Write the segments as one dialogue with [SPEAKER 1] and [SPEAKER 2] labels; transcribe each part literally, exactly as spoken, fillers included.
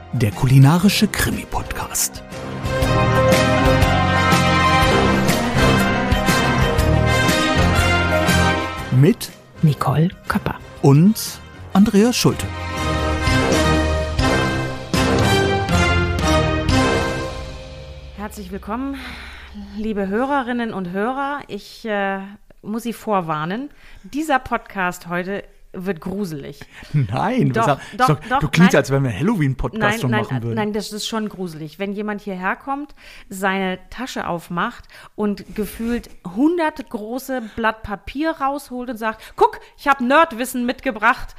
[SPEAKER 1] der kulinarische Krimi-Podcast. Mit
[SPEAKER 2] Nicole Köpper
[SPEAKER 1] und Andreas Schulte.
[SPEAKER 2] Herzlich willkommen, liebe Hörerinnen und Hörer. Ich äh, muss Sie vorwarnen, dieser Podcast heute wird gruselig.
[SPEAKER 1] Nein,
[SPEAKER 2] doch,
[SPEAKER 1] sag,
[SPEAKER 2] doch,
[SPEAKER 1] sag,
[SPEAKER 2] doch,
[SPEAKER 1] du klingst,
[SPEAKER 2] nein,
[SPEAKER 1] als wenn wir einen Halloween-Podcast
[SPEAKER 2] nein,
[SPEAKER 1] schon
[SPEAKER 2] nein,
[SPEAKER 1] machen würden.
[SPEAKER 2] Nein, das ist schon gruselig. Wenn jemand hierher kommt, seine Tasche aufmacht und gefühlt hundert große Blatt Papier rausholt und sagt, guck, ich habe Nerdwissen mitgebracht.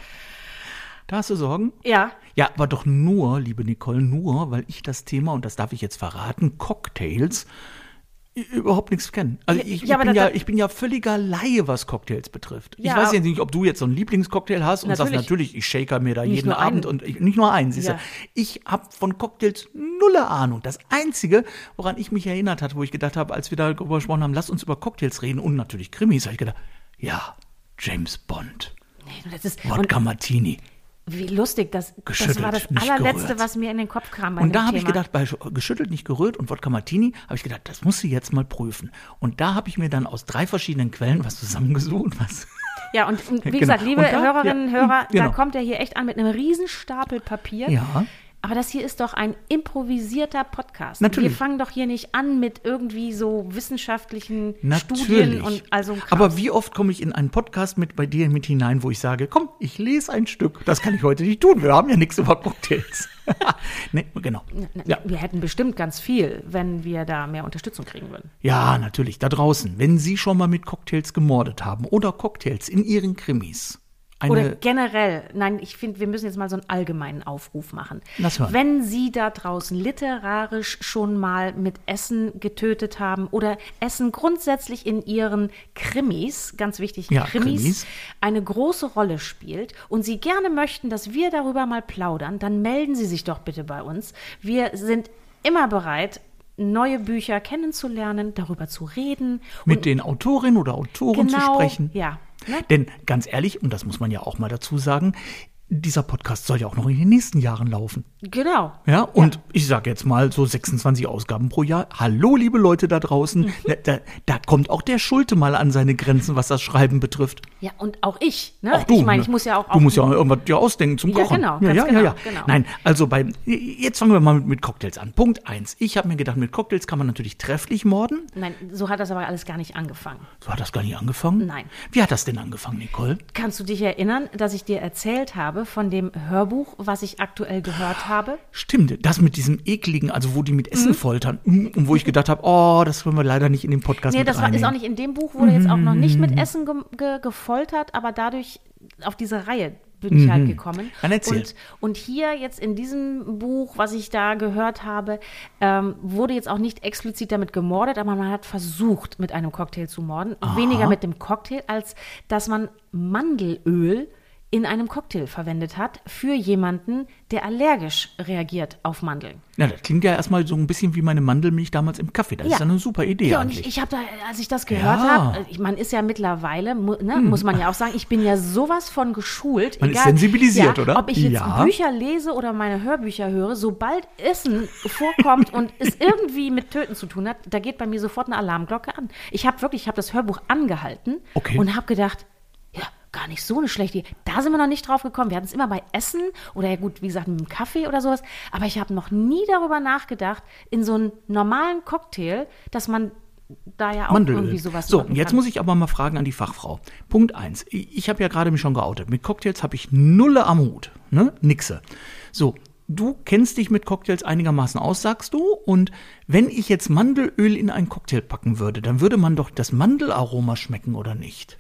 [SPEAKER 1] Da hast du Sorgen?
[SPEAKER 2] Ja.
[SPEAKER 1] Ja, aber doch nur, liebe Nicole, nur, weil ich das Thema, und das darf ich jetzt verraten, Cocktails, überhaupt nichts kenne. Also ich,
[SPEAKER 2] ja,
[SPEAKER 1] ich, bin
[SPEAKER 2] da,
[SPEAKER 1] ja, ich bin ja völliger Laie, was Cocktails betrifft.
[SPEAKER 2] Ja,
[SPEAKER 1] ich weiß jetzt nicht, ob du jetzt so einen Lieblingscocktail hast und
[SPEAKER 2] natürlich.
[SPEAKER 1] sagst, natürlich, ich shaker mir da
[SPEAKER 2] Nicht
[SPEAKER 1] jeden
[SPEAKER 2] nur
[SPEAKER 1] Abend
[SPEAKER 2] einen.
[SPEAKER 1] und ich, nicht nur einen, siehst du.
[SPEAKER 2] Ja.
[SPEAKER 1] Ich habe von Cocktails nulle Ahnung. Das Einzige, woran ich mich erinnert hatte, wo ich gedacht habe, als wir darüber gesprochen haben, lass uns über Cocktails reden und natürlich Krimis, habe ich gedacht, ja, James Bond,
[SPEAKER 2] Nee, das ist,
[SPEAKER 1] Wodka
[SPEAKER 2] und
[SPEAKER 1] Martini.
[SPEAKER 2] wie lustig, das, das
[SPEAKER 1] Geschüttelt,
[SPEAKER 2] war das
[SPEAKER 1] nicht
[SPEAKER 2] allerletzte,
[SPEAKER 1] gerührt.
[SPEAKER 2] was mir in den Kopf kam bei
[SPEAKER 1] Und
[SPEAKER 2] dem
[SPEAKER 1] da habe ich
[SPEAKER 2] Thema.
[SPEAKER 1] gedacht, bei geschüttelt, nicht gerührt und Wodka Martini, habe ich gedacht, das muss sie jetzt mal prüfen. Und da habe ich mir dann aus drei verschiedenen Quellen was zusammengesucht, was.
[SPEAKER 2] Ja, und, und wie
[SPEAKER 1] Genau.
[SPEAKER 2] gesagt, liebe
[SPEAKER 1] Und da-
[SPEAKER 2] Hörerinnen und
[SPEAKER 1] ja,
[SPEAKER 2] Hörer,
[SPEAKER 1] genau.
[SPEAKER 2] da kommt er hier echt an mit einem riesen Stapel Papier.
[SPEAKER 1] Ja.
[SPEAKER 2] Aber das hier ist doch ein improvisierter Podcast.
[SPEAKER 1] Natürlich.
[SPEAKER 2] Wir fangen doch hier nicht an mit irgendwie so wissenschaftlichen
[SPEAKER 1] Natürlich.
[SPEAKER 2] Studien und also Kram.
[SPEAKER 1] Aber wie oft komme ich in einen Podcast mit bei dir mit hinein, wo ich sage, komm, ich lese ein Stück. Das kann ich heute nicht tun. Wir haben ja nichts über Cocktails. Nee, genau. Ja.
[SPEAKER 2] Wir hätten bestimmt ganz viel, wenn wir da mehr Unterstützung kriegen würden.
[SPEAKER 1] ja, natürlich. Da draußen, wenn Sie schon mal mit Cocktails gemordet haben oder Cocktails in Ihren Krimis. Eine,
[SPEAKER 2] Oder generell, nein, ich finde, wir müssen jetzt mal so einen allgemeinen Aufruf machen.
[SPEAKER 1] Lass hören.
[SPEAKER 2] Wenn Sie da draußen literarisch schon mal mit Essen getötet haben oder Essen grundsätzlich in Ihren Krimis, ganz wichtig,
[SPEAKER 1] Ja,
[SPEAKER 2] Krimis,
[SPEAKER 1] Krimis.
[SPEAKER 2] eine große Rolle spielt und Sie gerne möchten, dass wir darüber mal plaudern, dann melden Sie sich doch bitte bei uns. Wir sind immer bereit, neue Bücher kennenzulernen, darüber zu reden.
[SPEAKER 1] mit
[SPEAKER 2] und
[SPEAKER 1] den Autorinnen oder Autoren
[SPEAKER 2] genau,
[SPEAKER 1] zu sprechen.
[SPEAKER 2] Ja. Ne?
[SPEAKER 1] Denn ganz ehrlich, und das muss man ja auch mal dazu sagen, dieser Podcast soll ja auch noch in den nächsten Jahren laufen.
[SPEAKER 2] Genau.
[SPEAKER 1] Ja, und ich sage jetzt mal so sechsundzwanzig Ausgaben pro Jahr. Hallo, liebe Leute da draußen. Da, da, da kommt auch der Schulte mal an seine Grenzen, was das Schreiben betrifft.
[SPEAKER 2] Ja, und auch ich. Ne?
[SPEAKER 1] Auch du.
[SPEAKER 2] Ich meine,
[SPEAKER 1] ne?
[SPEAKER 2] ich muss ja auch.
[SPEAKER 1] Du musst ja auch irgendwas dir ausdenken zum
[SPEAKER 2] Ja,
[SPEAKER 1] Kochen.
[SPEAKER 2] genau,
[SPEAKER 1] ja,
[SPEAKER 2] ganz
[SPEAKER 1] ja,
[SPEAKER 2] genau,
[SPEAKER 1] ja, ja.
[SPEAKER 2] genau.
[SPEAKER 1] Nein, also bei, jetzt fangen wir mal mit, mit Cocktails an. Punkt eins. Ich habe mir gedacht, mit Cocktails kann man natürlich trefflich morden.
[SPEAKER 2] Nein, so hat das aber alles gar nicht angefangen.
[SPEAKER 1] So hat das gar nicht angefangen?
[SPEAKER 2] Nein.
[SPEAKER 1] Wie hat das denn angefangen, Nicole?
[SPEAKER 2] Kannst du dich erinnern, dass ich dir erzählt habe von dem Hörbuch, was ich aktuell gehört habe?
[SPEAKER 1] Stimmt, das mit diesem ekligen, also wo die mit
[SPEAKER 2] Mhm.
[SPEAKER 1] Essen foltern, mm, und wo ich gedacht habe, oh, das wollen wir leider nicht in den Podcast
[SPEAKER 2] Nee,
[SPEAKER 1] mit
[SPEAKER 2] das war, ist
[SPEAKER 1] reinnehmen.
[SPEAKER 2] auch nicht in dem Buch, wurde jetzt auch noch nicht mit Essen ge ge gefoltert, aber dadurch auf diese Reihe bin ich halt gekommen.
[SPEAKER 1] Dann erzähl.
[SPEAKER 2] Und, und hier jetzt in diesem Buch, was ich da gehört habe, ähm, wurde jetzt auch nicht explizit damit gemordet, aber man hat versucht, mit einem Cocktail zu morden. Weniger mit dem Cocktail, als dass man Mandelöl in einem Cocktail verwendet hat für jemanden, der allergisch reagiert auf Mandeln.
[SPEAKER 1] Ja, das klingt ja erstmal so ein bisschen wie meine Mandelmilch damals im Kaffee. Das ist ja eine super Idee
[SPEAKER 2] Ja, und
[SPEAKER 1] eigentlich.
[SPEAKER 2] ich, ich habe da, als ich das gehört
[SPEAKER 1] Ja.
[SPEAKER 2] habe, ich, man ist ja mittlerweile, mu, ne, muss man ja auch sagen, ich bin ja sowas von geschult.
[SPEAKER 1] Man ist
[SPEAKER 2] egal,
[SPEAKER 1] sensibilisiert,
[SPEAKER 2] ja,
[SPEAKER 1] oder?
[SPEAKER 2] Ob ich jetzt
[SPEAKER 1] Ja.
[SPEAKER 2] Bücher lese oder meine Hörbücher höre, sobald Essen vorkommt und es irgendwie mit Töten zu tun hat, da geht bei mir sofort eine Alarmglocke an. Ich habe wirklich, ich habe das Hörbuch angehalten
[SPEAKER 1] Okay.
[SPEAKER 2] und habe gedacht, ja, gar nicht so eine schlechte Idee. Da sind wir noch nicht drauf gekommen. Wir hatten es immer bei Essen oder ja gut, wie gesagt, mit dem Kaffee oder sowas. Aber ich habe noch nie darüber nachgedacht, in so einen normalen Cocktail, dass man da ja auch
[SPEAKER 1] Mandelöl.
[SPEAKER 2] irgendwie sowas
[SPEAKER 1] So,
[SPEAKER 2] machen
[SPEAKER 1] jetzt
[SPEAKER 2] kann.
[SPEAKER 1] muss ich aber mal fragen an die Fachfrau. Punkt eins. Ich, ich habe ja gerade mich schon geoutet. Mit Cocktails habe ich nulle am Hut. Ne? Nixe. So, du kennst dich mit Cocktails einigermaßen aus, sagst du. Und wenn ich jetzt Mandelöl in einen Cocktail packen würde, dann würde man doch das Mandelaroma schmecken, oder nicht?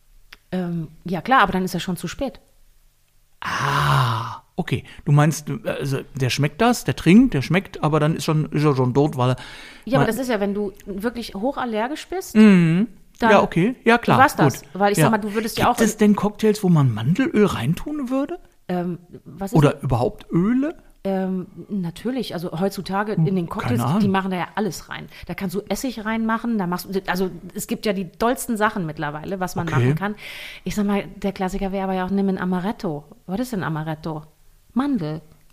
[SPEAKER 2] Ähm, ja klar, aber dann ist ja schon zu spät.
[SPEAKER 1] Ah, okay. Du meinst, also der schmeckt das, der trinkt, der schmeckt, aber dann ist, schon, ist er schon tot, weil er.
[SPEAKER 2] Ja, aber
[SPEAKER 1] weil-
[SPEAKER 2] das ist ja, wenn du wirklich hochallergisch bist,
[SPEAKER 1] Mhm.
[SPEAKER 2] dann
[SPEAKER 1] Ja, okay. Ja, klar.
[SPEAKER 2] war's das.
[SPEAKER 1] Gut.
[SPEAKER 2] Weil ich
[SPEAKER 1] ja.
[SPEAKER 2] sag mal, du würdest ja
[SPEAKER 1] Gibt
[SPEAKER 2] auch...
[SPEAKER 1] es denn Cocktails, wo man Mandelöl reintun würde?
[SPEAKER 2] ähm, was ist
[SPEAKER 1] Oder überhaupt Öle?
[SPEAKER 2] Ähm, natürlich, also heutzutage in den Cocktails,
[SPEAKER 1] Ahnung.
[SPEAKER 2] die machen da ja alles rein. Da kannst du Essig reinmachen, da machst du, also es gibt ja die dollsten Sachen mittlerweile, was man
[SPEAKER 1] Okay.
[SPEAKER 2] machen kann. Ich sag mal, der Klassiker wäre aber ja auch, nimm ein Amaretto. Was ist denn Amaretto? Mandel.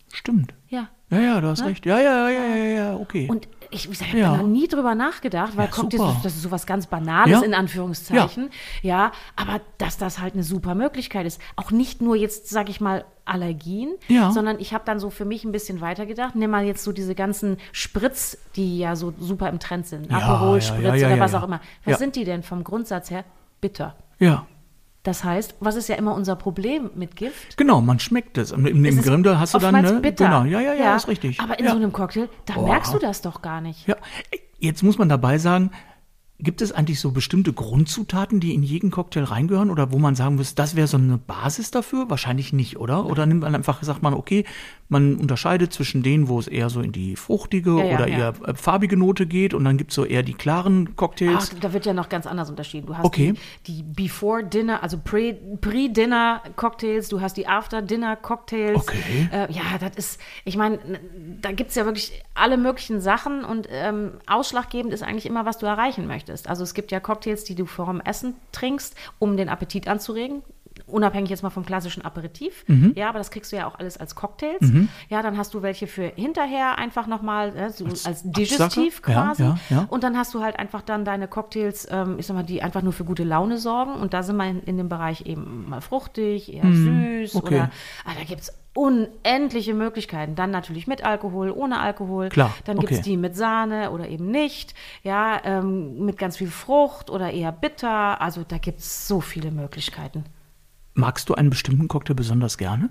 [SPEAKER 1] Stimmt.
[SPEAKER 2] Ja.
[SPEAKER 1] Ja, ja, du hast
[SPEAKER 2] Ne?
[SPEAKER 1] recht. Ja, ja, ja, ja, ja, okay.
[SPEAKER 2] Und ich, ich habe
[SPEAKER 1] Ja.
[SPEAKER 2] da noch nie drüber nachgedacht, weil
[SPEAKER 1] Ja,
[SPEAKER 2] Cocktails,
[SPEAKER 1] super.
[SPEAKER 2] das ist sowas ganz Banales,
[SPEAKER 1] Ja.
[SPEAKER 2] in Anführungszeichen. Ja. aber dass das halt eine super Möglichkeit ist. Auch nicht nur jetzt, sag ich mal, Allergien,
[SPEAKER 1] Ja.
[SPEAKER 2] sondern ich habe dann so für mich ein bisschen weitergedacht. Nimm mal jetzt so diese ganzen Spritz, die ja so super im Trend sind.
[SPEAKER 1] Ja,
[SPEAKER 2] Aperol-Spritz
[SPEAKER 1] ja, ja, ja,
[SPEAKER 2] oder was
[SPEAKER 1] ja.
[SPEAKER 2] auch immer. Was
[SPEAKER 1] Ja.
[SPEAKER 2] sind die denn vom Grundsatz her? Bitter.
[SPEAKER 1] Ja.
[SPEAKER 2] Das heißt, was ist ja immer unser Problem mit Gift?
[SPEAKER 1] Genau, man schmeckt es. Im, im
[SPEAKER 2] Es ist
[SPEAKER 1] Grindel hast du dann,
[SPEAKER 2] oftmals
[SPEAKER 1] ne?
[SPEAKER 2] bitter.
[SPEAKER 1] Genau, ja, ja, ja, ist richtig.
[SPEAKER 2] Aber in
[SPEAKER 1] ja.
[SPEAKER 2] so einem Cocktail, da
[SPEAKER 1] Boah.
[SPEAKER 2] merkst du das doch gar nicht.
[SPEAKER 1] Ja, jetzt muss man dabei sagen, gibt es eigentlich so bestimmte Grundzutaten, die in jeden Cocktail reingehören oder wo man sagen muss, das wäre so eine Basis dafür? Wahrscheinlich nicht, oder? Oder nimmt man einfach, sagt man, okay, man unterscheidet zwischen denen, wo es eher so in die fruchtige
[SPEAKER 2] Ja, ja,
[SPEAKER 1] oder
[SPEAKER 2] ja.
[SPEAKER 1] eher äh, farbige Note geht und dann gibt es so eher die klaren Cocktails.
[SPEAKER 2] Ach, da wird ja noch ganz anders unterschieden. Du hast
[SPEAKER 1] Okay.
[SPEAKER 2] die, die Before-Dinner, also Pre- Pre-Dinner-Cocktails, du hast die After-Dinner-Cocktails.
[SPEAKER 1] Okay.
[SPEAKER 2] Äh, ja, das ist, ich meine, da gibt es ja wirklich alle möglichen Sachen und ähm, ausschlaggebend ist eigentlich immer, was du erreichen möchtest. Also es gibt ja Cocktails, die du vor dem Essen trinkst, um den Appetit anzuregen. Unabhängig jetzt mal vom klassischen Aperitif.
[SPEAKER 1] Mhm.
[SPEAKER 2] Ja, aber das kriegst du ja auch alles als Cocktails. Ja, dann hast du welche für hinterher einfach nochmal, äh, so als, als Digestiv
[SPEAKER 1] Absacker? Ja,
[SPEAKER 2] quasi.
[SPEAKER 1] ja, ja.
[SPEAKER 2] Und dann hast du halt einfach dann deine Cocktails, ähm, ich sag mal, die einfach nur für gute Laune sorgen. Und da sind wir in, in dem Bereich eben mal fruchtig, eher süß
[SPEAKER 1] okay.
[SPEAKER 2] oder ah, da gibt es unendliche Möglichkeiten. Dann natürlich mit Alkohol, ohne Alkohol.
[SPEAKER 1] Klar,
[SPEAKER 2] Dann gibt es
[SPEAKER 1] okay.
[SPEAKER 2] die mit Sahne oder eben nicht. Ja, ähm, mit ganz viel Frucht oder eher bitter. Also da gibt es so viele Möglichkeiten.
[SPEAKER 1] Magst du einen bestimmten Cocktail besonders gerne?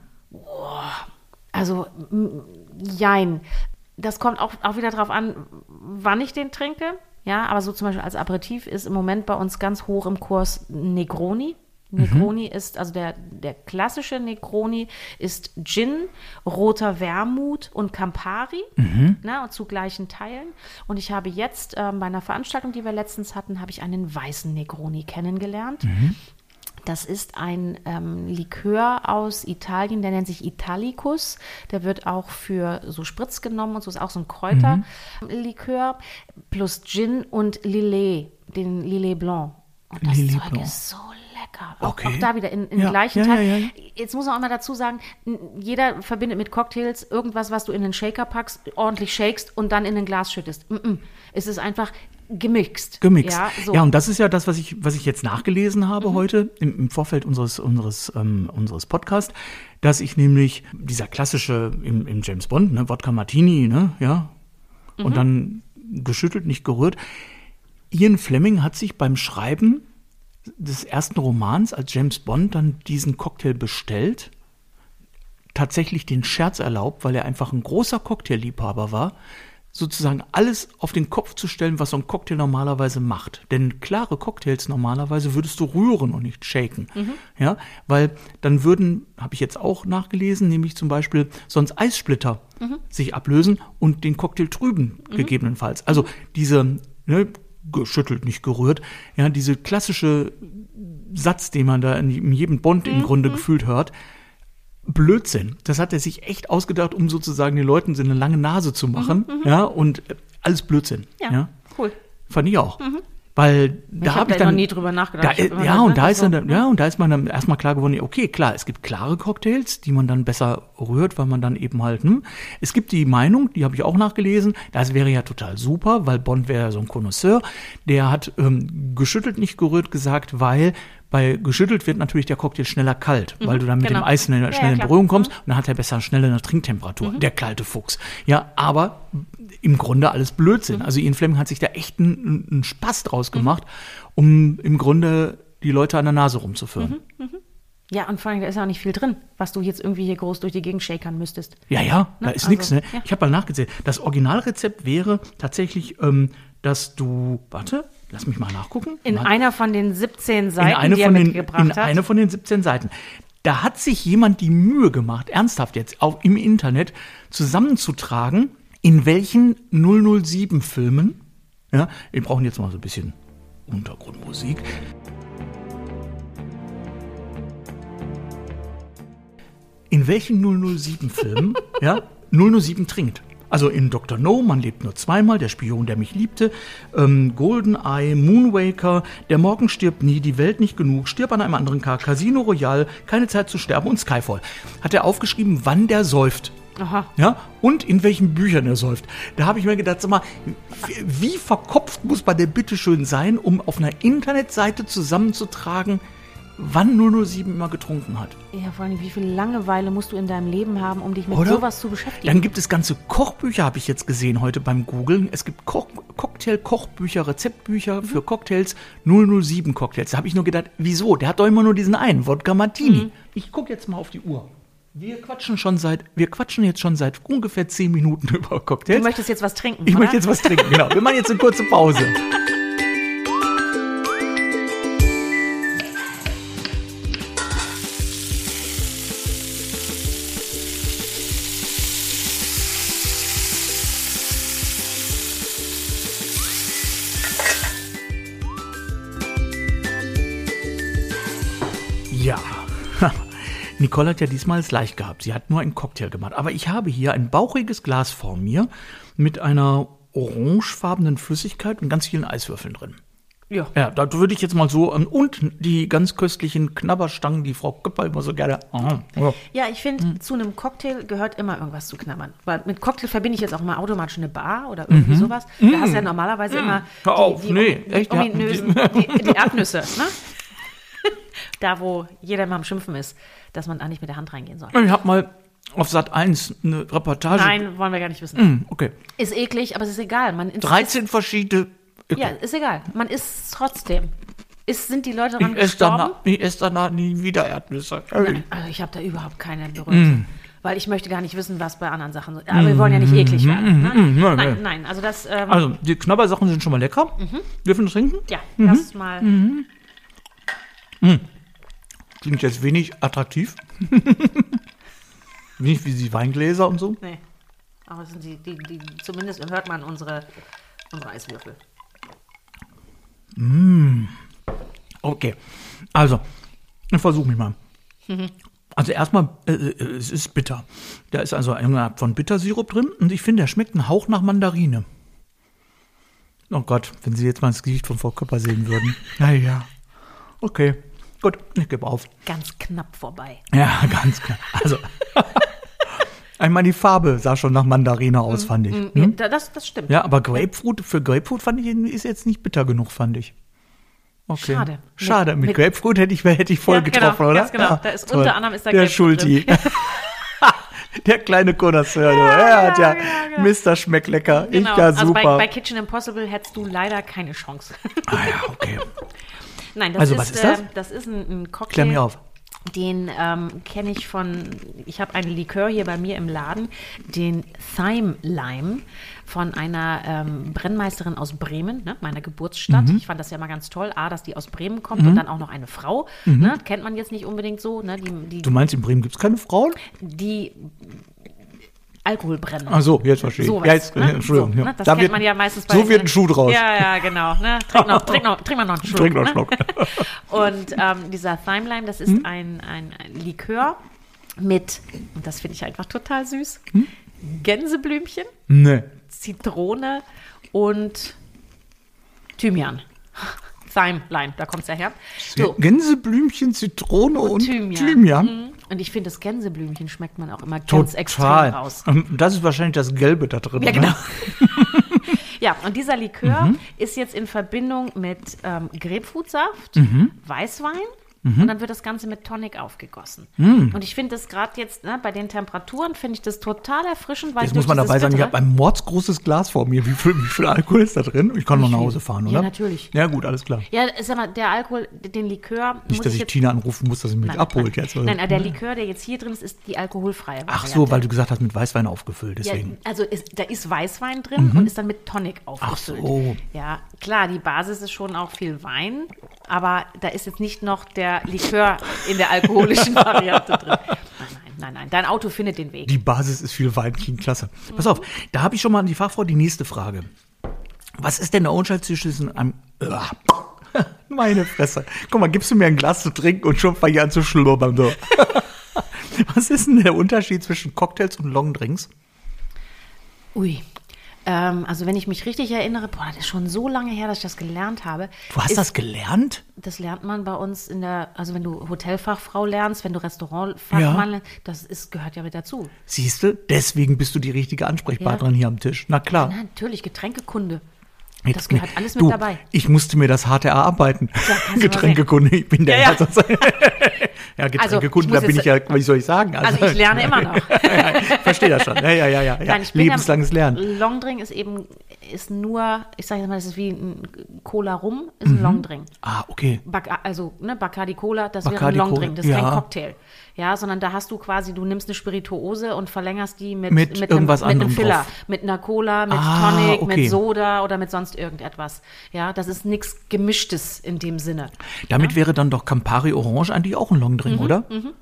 [SPEAKER 2] Also, m, jein. Das kommt auch, auch wieder drauf an, wann ich den trinke. Ja, aber so zum Beispiel als Aperitif ist im Moment bei uns ganz hoch im Kurs Negroni. Negroni ist, also der, der klassische Negroni ist Gin, roter Wermut und Campari, ne, und zu gleichen Teilen. Und ich habe jetzt ähm, bei einer Veranstaltung, die wir letztens hatten, habe ich einen weißen Negroni kennengelernt. Das ist ein ähm, Likör aus Italien, der nennt sich Italicus. Der wird auch für so Spritz genommen und so, ist auch so ein Kräuterlikör. Plus Gin und Lillet, den Lillet Blanc. Und das
[SPEAKER 1] Lillet
[SPEAKER 2] Zeug
[SPEAKER 1] Blanc.
[SPEAKER 2] ist so lecker. Auch,
[SPEAKER 1] Okay.
[SPEAKER 2] auch da wieder in, in
[SPEAKER 1] Ja,
[SPEAKER 2] gleichen
[SPEAKER 1] ja,
[SPEAKER 2] Tag.
[SPEAKER 1] ja, ja.
[SPEAKER 2] Jetzt muss man auch mal dazu sagen, n- jeder verbindet mit Cocktails irgendwas, was du in den Shaker packst, ordentlich shakest und dann in ein Glas schüttest. Mm-mm. Es ist einfach gemixt.
[SPEAKER 1] Gemixt.
[SPEAKER 2] Ja, so.
[SPEAKER 1] Ja, und das ist ja das, was ich, was ich jetzt nachgelesen habe heute im, im Vorfeld unseres, unseres, ähm, unseres Podcasts, dass ich nämlich dieser klassische im, im James Bond, ne, Wodka Martini, ne, ja, und dann geschüttelt, nicht gerührt. Ian Fleming hat sich beim Schreiben des ersten Romans als James Bond dann diesen Cocktail bestellt, tatsächlich den Scherz erlaubt, weil er einfach ein großer Cocktailliebhaber war, sozusagen alles auf den Kopf zu stellen, was so ein Cocktail normalerweise macht. Denn klare Cocktails normalerweise würdest du rühren und nicht shaken. Ja, weil dann würden, habe ich jetzt auch nachgelesen, nämlich zum Beispiel sonst Eissplitter sich ablösen und den Cocktail trüben, gegebenenfalls. Also diese, ne, geschüttelt, nicht gerührt, ja, diese klassische Satz, den man da in jedem Bond im Grunde gefühlt hört, Blödsinn. Das hat er sich echt ausgedacht, um sozusagen den Leuten so eine lange Nase zu machen. Ja, und alles Blödsinn.
[SPEAKER 2] Ja,
[SPEAKER 1] Ja,
[SPEAKER 2] cool.
[SPEAKER 1] fand ich auch. Weil da
[SPEAKER 2] hab
[SPEAKER 1] habe ich
[SPEAKER 2] da
[SPEAKER 1] dann
[SPEAKER 2] noch nie drüber nachgedacht.
[SPEAKER 1] Da,
[SPEAKER 2] Ich hab immer
[SPEAKER 1] ja,
[SPEAKER 2] gedacht,
[SPEAKER 1] und
[SPEAKER 2] ne,
[SPEAKER 1] da
[SPEAKER 2] das
[SPEAKER 1] ist
[SPEAKER 2] so,
[SPEAKER 1] dann, ja, und da ist man dann erstmal klar geworden, okay, klar, es gibt klare Cocktails, die man dann besser rührt, weil man dann eben halt, hm, es gibt die Meinung, die habe ich auch nachgelesen, das wäre ja total super, weil Bond wäre ja so ein Connoisseur, der hat ähm, geschüttelt, nicht gerührt gesagt, weil bei geschüttelt wird natürlich der Cocktail schneller kalt, weil du dann mit
[SPEAKER 2] genau.
[SPEAKER 1] dem Eis schnell,
[SPEAKER 2] Ja,
[SPEAKER 1] schnell in
[SPEAKER 2] klar.
[SPEAKER 1] Berührung kommst und dann hat er besser schnell eine Trinktemperatur, der kalte Fuchs. Ja, aber im Grunde alles Blödsinn. Also Ian Fleming hat sich da echt einen, einen Spaß draus gemacht, um im Grunde die Leute an der Nase rumzuführen.
[SPEAKER 2] Ja, und vor allem, da ist ja auch nicht viel drin, was du jetzt irgendwie hier groß durch die Gegend shakern müsstest.
[SPEAKER 1] Ja, ja, da
[SPEAKER 2] Ne,
[SPEAKER 1] ist
[SPEAKER 2] also,
[SPEAKER 1] nichts. Ne?
[SPEAKER 2] ja.
[SPEAKER 1] Ich habe mal nachgezählt. Das Originalrezept wäre tatsächlich, ähm, dass du, warte, lass mich mal nachgucken.
[SPEAKER 2] In
[SPEAKER 1] Mal-
[SPEAKER 2] einer von den siebzehn
[SPEAKER 1] in
[SPEAKER 2] Seiten,
[SPEAKER 1] eine
[SPEAKER 2] die er
[SPEAKER 1] von den,
[SPEAKER 2] mitgebracht
[SPEAKER 1] in
[SPEAKER 2] hat.
[SPEAKER 1] eine von den siebzehn Seiten. Da hat sich jemand die Mühe gemacht, ernsthaft jetzt, auch im Internet zusammenzutragen, in welchen null null sieben Filmen, ja, wir brauchen jetzt mal so ein bisschen Untergrundmusik, in welchen null null sieben Filmen ja, null null sieben trinkt. Also in Doktor No, man lebt nur zweimal, der Spion, der mich liebte, ähm, Goldeneye, Moonwaker, Der Morgen stirbt nie, Die Welt nicht genug, Stirb an einem anderen Tag, Casino Royale, Keine Zeit zu sterben und Skyfall. Hat er aufgeschrieben, wann der säuft.
[SPEAKER 2] Aha.
[SPEAKER 1] Ja, und in welchen Büchern er säuft. Da habe ich mir gedacht, sag mal, wie verkopft muss man denn bitteschön sein, um auf einer Internetseite zusammenzutragen, wann null null sieben immer getrunken hat.
[SPEAKER 2] Ja, vor allem, wie viel Langeweile musst du in deinem Leben haben, um dich mit
[SPEAKER 1] Oder?
[SPEAKER 2] sowas zu beschäftigen?
[SPEAKER 1] Dann gibt es ganze Kochbücher, habe ich jetzt gesehen heute beim Googlen. Es gibt Koch- Cocktail-Kochbücher, Rezeptbücher für Cocktails, null null sieben Cocktails. Da habe ich nur gedacht, wieso? Der hat doch immer nur diesen einen, Wodka Martini. Mhm. Ich gucke jetzt mal auf die Uhr. Wir quatschen schon seit, wir quatschen jetzt schon seit ungefähr zehn Minuten über Cocktails.
[SPEAKER 2] Du möchtest jetzt was trinken,
[SPEAKER 1] Ich
[SPEAKER 2] oder?
[SPEAKER 1] möchte jetzt was trinken, genau. Wir machen jetzt eine kurze Pause. Ja, Nicole hat ja diesmal es leicht gehabt. Sie hat nur einen Cocktail gemacht. Aber ich habe hier ein bauchiges Glas vor mir mit einer orangefarbenen Flüssigkeit und ganz vielen Eiswürfeln drin.
[SPEAKER 2] Ja.
[SPEAKER 1] Ja, da würde ich jetzt mal so, und die ganz köstlichen Knabberstangen, die Frau Köpper immer so gerne. Aha, ja.
[SPEAKER 2] Ja, ich finde, zu einem Cocktail gehört immer irgendwas zu knabbern. Weil mit Cocktail verbinde ich jetzt auch mal automatisch eine Bar oder irgendwie
[SPEAKER 1] Mhm.
[SPEAKER 2] sowas. Da hast du ja normalerweise immer
[SPEAKER 1] Hör auf,
[SPEAKER 2] die, die,
[SPEAKER 1] nee,
[SPEAKER 2] die,
[SPEAKER 1] echt,
[SPEAKER 2] die
[SPEAKER 1] ja.
[SPEAKER 2] ominösen, die, die Erdnüsse, ne? Da, wo jeder immer am Schimpfen ist, dass man da nicht mit der Hand reingehen soll.
[SPEAKER 1] Ich habe mal auf Sat eins eine Reportage.
[SPEAKER 2] Nein, wollen wir gar nicht wissen.
[SPEAKER 1] Hm, okay.
[SPEAKER 2] Ist eklig, aber es ist egal. Man
[SPEAKER 1] dreizehn verschiedene. Okay.
[SPEAKER 2] Ja, ist egal. Man isst es trotzdem. Ist, sind die Leute daran
[SPEAKER 1] Ich esse
[SPEAKER 2] gestorben?
[SPEAKER 1] danach, ich ess danach nie wieder Erdnüsse.
[SPEAKER 2] Nein, also ich habe da überhaupt keine Berührung. Mm. Weil ich möchte gar nicht wissen, was bei anderen Sachen so. Aber mm. wir wollen ja nicht eklig werden. Ne?
[SPEAKER 1] Mm. Nein,
[SPEAKER 2] nein, nein, also das. Ähm,
[SPEAKER 1] Also die Knabbersachen sind schon mal lecker. Mhm. Dürfen wir trinken?
[SPEAKER 2] Ja, mhm. lass mal.
[SPEAKER 1] Mhm. Mhm. Klingt jetzt wenig attraktiv. Nicht wie die Weingläser und so.
[SPEAKER 2] Nee. Aber das sind die, die, die, zumindest hört man unsere, unsere Eiswürfel.
[SPEAKER 1] Mm. Okay. Also, ich versuche mich mal. Mhm. Also erstmal, äh, es ist bitter. Da ist also eine Art von Bittersirup drin und ich finde, der schmeckt einen Hauch nach Mandarine. Oh Gott, wenn Sie jetzt mal das Gesicht von Frau Köpper sehen würden. Naja, okay, gut, ich gebe auf.
[SPEAKER 2] Ganz knapp vorbei.
[SPEAKER 1] Ja, ganz knapp. Also, einmal die Farbe sah schon nach Mandarine aus, fand ich.
[SPEAKER 2] Mm,
[SPEAKER 1] Hm?
[SPEAKER 2] ja, das, das stimmt.
[SPEAKER 1] Ja, aber Grapefruit, für Grapefruit fand ich, ist jetzt nicht bitter genug, fand ich. Okay.
[SPEAKER 2] Schade.
[SPEAKER 1] Schade, mit,
[SPEAKER 2] Mit-
[SPEAKER 1] mit Grapefruit hätte ich, hätte ich voll
[SPEAKER 2] Ja,
[SPEAKER 1] getroffen,
[SPEAKER 2] genau,
[SPEAKER 1] oder?
[SPEAKER 2] ganz genau.
[SPEAKER 1] Ja,
[SPEAKER 2] Da ist
[SPEAKER 1] toll.
[SPEAKER 2] unter anderem ist da
[SPEAKER 1] der
[SPEAKER 2] Grapefruit
[SPEAKER 1] Schulti. Der kleine Connoisseur, ja, er hat ja,
[SPEAKER 2] ja, ja.
[SPEAKER 1] Mister Schmeckt lecker.
[SPEAKER 2] Genau.
[SPEAKER 1] Ich ja
[SPEAKER 2] Also bei,
[SPEAKER 1] super.
[SPEAKER 2] bei Kitchen Impossible hättest du leider keine Chance.
[SPEAKER 1] ah ja, okay.
[SPEAKER 2] Nein, das
[SPEAKER 1] Also,
[SPEAKER 2] ist,
[SPEAKER 1] was ist das?
[SPEAKER 2] Äh, das ist ein, ein Cocktail.
[SPEAKER 1] Klär mich auf.
[SPEAKER 2] Den ähm, kenne ich von, ich habe einen Likör hier bei mir im Laden, den Thyme Lime von einer ähm, Brennmeisterin aus Bremen, ne, meiner Geburtsstadt.
[SPEAKER 1] Mhm.
[SPEAKER 2] Ich fand das ja mal ganz toll, A, dass die aus Bremen kommt und dann auch noch eine Frau. Ne, kennt man jetzt nicht unbedingt so. Ne, die, die,
[SPEAKER 1] Du meinst, in Bremen gibt es keine Frauen?
[SPEAKER 2] die Alkohol brennen.
[SPEAKER 1] Ach so, jetzt verstehe ich.
[SPEAKER 2] Sowas,
[SPEAKER 1] Ja, jetzt,
[SPEAKER 2] ne?
[SPEAKER 1] Entschuldigung.
[SPEAKER 2] So,
[SPEAKER 1] ja.
[SPEAKER 2] ne? Das
[SPEAKER 1] Da
[SPEAKER 2] kennt
[SPEAKER 1] wird-
[SPEAKER 2] man ja meistens bei
[SPEAKER 1] So wird ein Schuh draus.
[SPEAKER 2] Ja, ja, genau. Ne? Trink, noch, trink, noch, trink mal noch einen Schluck.
[SPEAKER 1] Trink noch einen
[SPEAKER 2] ne?
[SPEAKER 1] Schluck.
[SPEAKER 2] Und ähm, dieser Thyme Lime, das ist
[SPEAKER 1] Hm?
[SPEAKER 2] ein, ein Likör mit, und das finde ich einfach total süß,
[SPEAKER 1] Hm?
[SPEAKER 2] Gänseblümchen,
[SPEAKER 1] Nee.
[SPEAKER 2] Zitrone und Thymian. Thyme Lime, da kommt es ja her. So,
[SPEAKER 1] Gänseblümchen, Zitrone und,
[SPEAKER 2] Thymian.
[SPEAKER 1] Thymian.
[SPEAKER 2] Mhm. Und ich finde, das Gänseblümchen schmeckt man auch immer ganz extrem
[SPEAKER 1] Total.
[SPEAKER 2] raus.
[SPEAKER 1] Ähm, Das ist wahrscheinlich das Gelbe da drin.
[SPEAKER 2] Ja,
[SPEAKER 1] ne?
[SPEAKER 2] genau. Ja, und dieser Likör
[SPEAKER 1] Mhm.
[SPEAKER 2] ist jetzt in Verbindung mit ähm, Grapefruitsaft,
[SPEAKER 1] Mhm.
[SPEAKER 2] Weißwein und dann wird das Ganze mit Tonic aufgegossen. Und ich finde das gerade jetzt, ne, bei den Temperaturen, finde ich das total erfrischend. Weil
[SPEAKER 1] Jetzt
[SPEAKER 2] durch
[SPEAKER 1] muss man
[SPEAKER 2] dieses
[SPEAKER 1] dabei sagen, ich
[SPEAKER 2] Bittere-
[SPEAKER 1] habe ein mordsgroßes Glas vor mir. Wie viel, wie viel Alkohol ist da drin? Ich kann noch nach Hause fahren, oder?
[SPEAKER 2] Ja, natürlich.
[SPEAKER 1] Ja, gut, alles klar.
[SPEAKER 2] Ja, sag mal, der Alkohol, den Likör.
[SPEAKER 1] Nicht, dass ich
[SPEAKER 2] jetzt,
[SPEAKER 1] Tina anrufen muss, dass sie mich
[SPEAKER 2] nein,
[SPEAKER 1] abholt
[SPEAKER 2] nein,
[SPEAKER 1] jetzt. oder?
[SPEAKER 2] Nein, aber der Likör, der jetzt hier drin ist, ist die alkoholfreie Variante.
[SPEAKER 1] Ach so, weil du gesagt hast, mit Weißwein aufgefüllt,
[SPEAKER 2] Ja,
[SPEAKER 1] deswegen.
[SPEAKER 2] also ist, da ist Weißwein drin und ist dann mit Tonic aufgefüllt.
[SPEAKER 1] so.
[SPEAKER 2] Ja, klar, die Basis ist schon auch viel Wein, aber da ist jetzt nicht noch der Likör in der alkoholischen Variante drin. Nein, nein, nein, nein. Dein Auto findet den Weg.
[SPEAKER 1] Die Basis ist viel Weinchen, klasse. Pass auf, da habe ich schon mal an die Fachfrau die nächste Frage. Was ist denn der Unterschied zwischen einem... Uah. Meine Fresse. Guck mal, gibst du mir ein Glas zu trinken und schon fange ich an zu schlubbern. So. Was ist denn der Unterschied zwischen Cocktails und Longdrinks?
[SPEAKER 2] Ui. Ähm, also wenn ich mich richtig erinnere, boah, das ist schon so lange her, dass ich das gelernt habe.
[SPEAKER 1] Du hast
[SPEAKER 2] ist,
[SPEAKER 1] das gelernt?
[SPEAKER 2] Das lernt man bei uns in der, also wenn du Hotelfachfrau lernst, wenn du Restaurantfachmann,
[SPEAKER 1] Ja.
[SPEAKER 2] das ist, gehört ja mit dazu.
[SPEAKER 1] Siehst du, deswegen bist du die richtige Ansprechpartnerin
[SPEAKER 2] Ja.
[SPEAKER 1] hier am Tisch. Na klar.
[SPEAKER 2] Ja, natürlich, Getränkekunde.
[SPEAKER 1] Jetzt-
[SPEAKER 2] Das gehört alles mit
[SPEAKER 1] du,
[SPEAKER 2] dabei.
[SPEAKER 1] Ich musste mir das hart erarbeiten.
[SPEAKER 2] Ja, kannst du mal
[SPEAKER 1] Getränkekunde, ich bin der.
[SPEAKER 2] Ja,
[SPEAKER 1] Ja,
[SPEAKER 2] ja.
[SPEAKER 1] ja Getränkekunde,
[SPEAKER 2] Also,
[SPEAKER 1] da
[SPEAKER 2] ich
[SPEAKER 1] bin
[SPEAKER 2] muss
[SPEAKER 1] ich ja, wie soll ich sagen?
[SPEAKER 2] Also ich lerne immer noch.
[SPEAKER 1] ja, ich verstehe das schon. Ja, ja, ja, ja.
[SPEAKER 2] Nein, ich bin
[SPEAKER 1] Lebenslanges
[SPEAKER 2] ja,
[SPEAKER 1] Lernen.
[SPEAKER 2] Longdrink ist eben, ist nur, ich sage jetzt mal, das ist wie ein Cola Rum, ist ein Longdrink.
[SPEAKER 1] Ah, okay.
[SPEAKER 2] Bac- also ne, Bacardi Cola, das
[SPEAKER 1] Bacardi
[SPEAKER 2] wäre ein
[SPEAKER 1] Cola,
[SPEAKER 2] Longdrink, das ist
[SPEAKER 1] ja.
[SPEAKER 2] kein Cocktail. Ja, sondern da hast du quasi, du nimmst eine Spirituose und verlängerst die mit,
[SPEAKER 1] Mit
[SPEAKER 2] mit,
[SPEAKER 1] irgendwas
[SPEAKER 2] einem, mit einem
[SPEAKER 1] anderem
[SPEAKER 2] Filler.
[SPEAKER 1] drauf.
[SPEAKER 2] Mit einer Cola, mit
[SPEAKER 1] Ah,
[SPEAKER 2] Tonic,
[SPEAKER 1] okay.
[SPEAKER 2] mit Soda oder mit sonst irgendetwas. Ja, das ist nichts Gemischtes in dem Sinne.
[SPEAKER 1] Damit wäre dann doch Campari Orange eigentlich auch ein Longdrink, oder?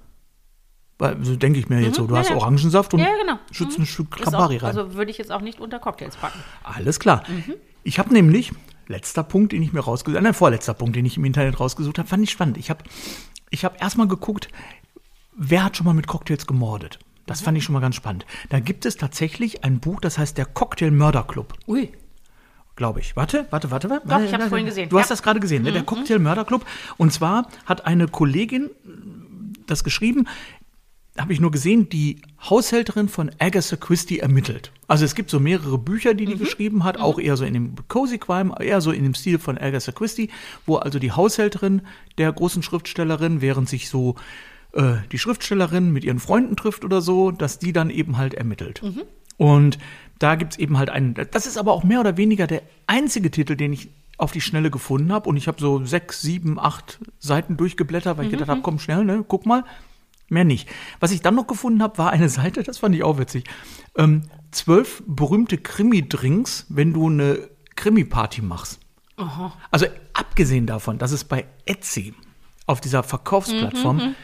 [SPEAKER 1] Weil, so denke ich mir jetzt so. Du
[SPEAKER 2] ja,
[SPEAKER 1] hast
[SPEAKER 2] ja.
[SPEAKER 1] Orangensaft und
[SPEAKER 2] Ja, genau.
[SPEAKER 1] schützt ein Stück
[SPEAKER 2] Ist
[SPEAKER 1] Campari
[SPEAKER 2] auch,
[SPEAKER 1] rein.
[SPEAKER 2] also würde ich jetzt auch nicht unter Cocktails packen.
[SPEAKER 1] Alles klar. Ich habe nämlich, letzter Punkt, den ich mir rausgesucht habe, nein, vorletzter Punkt, den ich im Internet rausgesucht habe, fand ich spannend. Ich habe ich hab erstmal geguckt, wer hat schon mal mit Cocktails gemordet? Das fand ich schon mal ganz spannend. Da gibt es tatsächlich ein Buch, das heißt der Cocktail-Mörder-Club.
[SPEAKER 2] Ui.
[SPEAKER 1] Glaube ich. Warte, warte, warte. warte.
[SPEAKER 2] Doch, ich hab's vorhin gesehen.
[SPEAKER 1] Du hast
[SPEAKER 2] Ja.
[SPEAKER 1] das gerade gesehen, ne? Der Cocktail-Mörder-Club. Und zwar hat eine Kollegin das geschrieben, habe ich nur gesehen, die Haushälterin von Agatha Christie ermittelt. Also es gibt so mehrere Bücher, die die geschrieben hat, auch eher so in dem Cozy Crime, eher so in dem Stil von Agatha Christie, wo also die Haushälterin der großen Schriftstellerin, während sich so äh, die Schriftstellerin mit ihren Freunden trifft oder so, dass die dann eben halt ermittelt. Und da gibt's eben halt einen, das ist aber auch mehr oder weniger der einzige Titel, den ich auf die Schnelle gefunden habe. Und ich habe so sechs, sieben, acht Seiten durchgeblättert, weil ich gedacht habe, komm schnell, ne, guck mal. Mehr nicht. Was ich dann noch gefunden habe, war eine Seite, das fand ich auch witzig. Ähm, zwölf berühmte Krimi-Drinks, wenn du eine Krimi-Party machst.
[SPEAKER 2] Aha.
[SPEAKER 1] Also abgesehen davon, dass es bei Etsy auf dieser Verkaufsplattform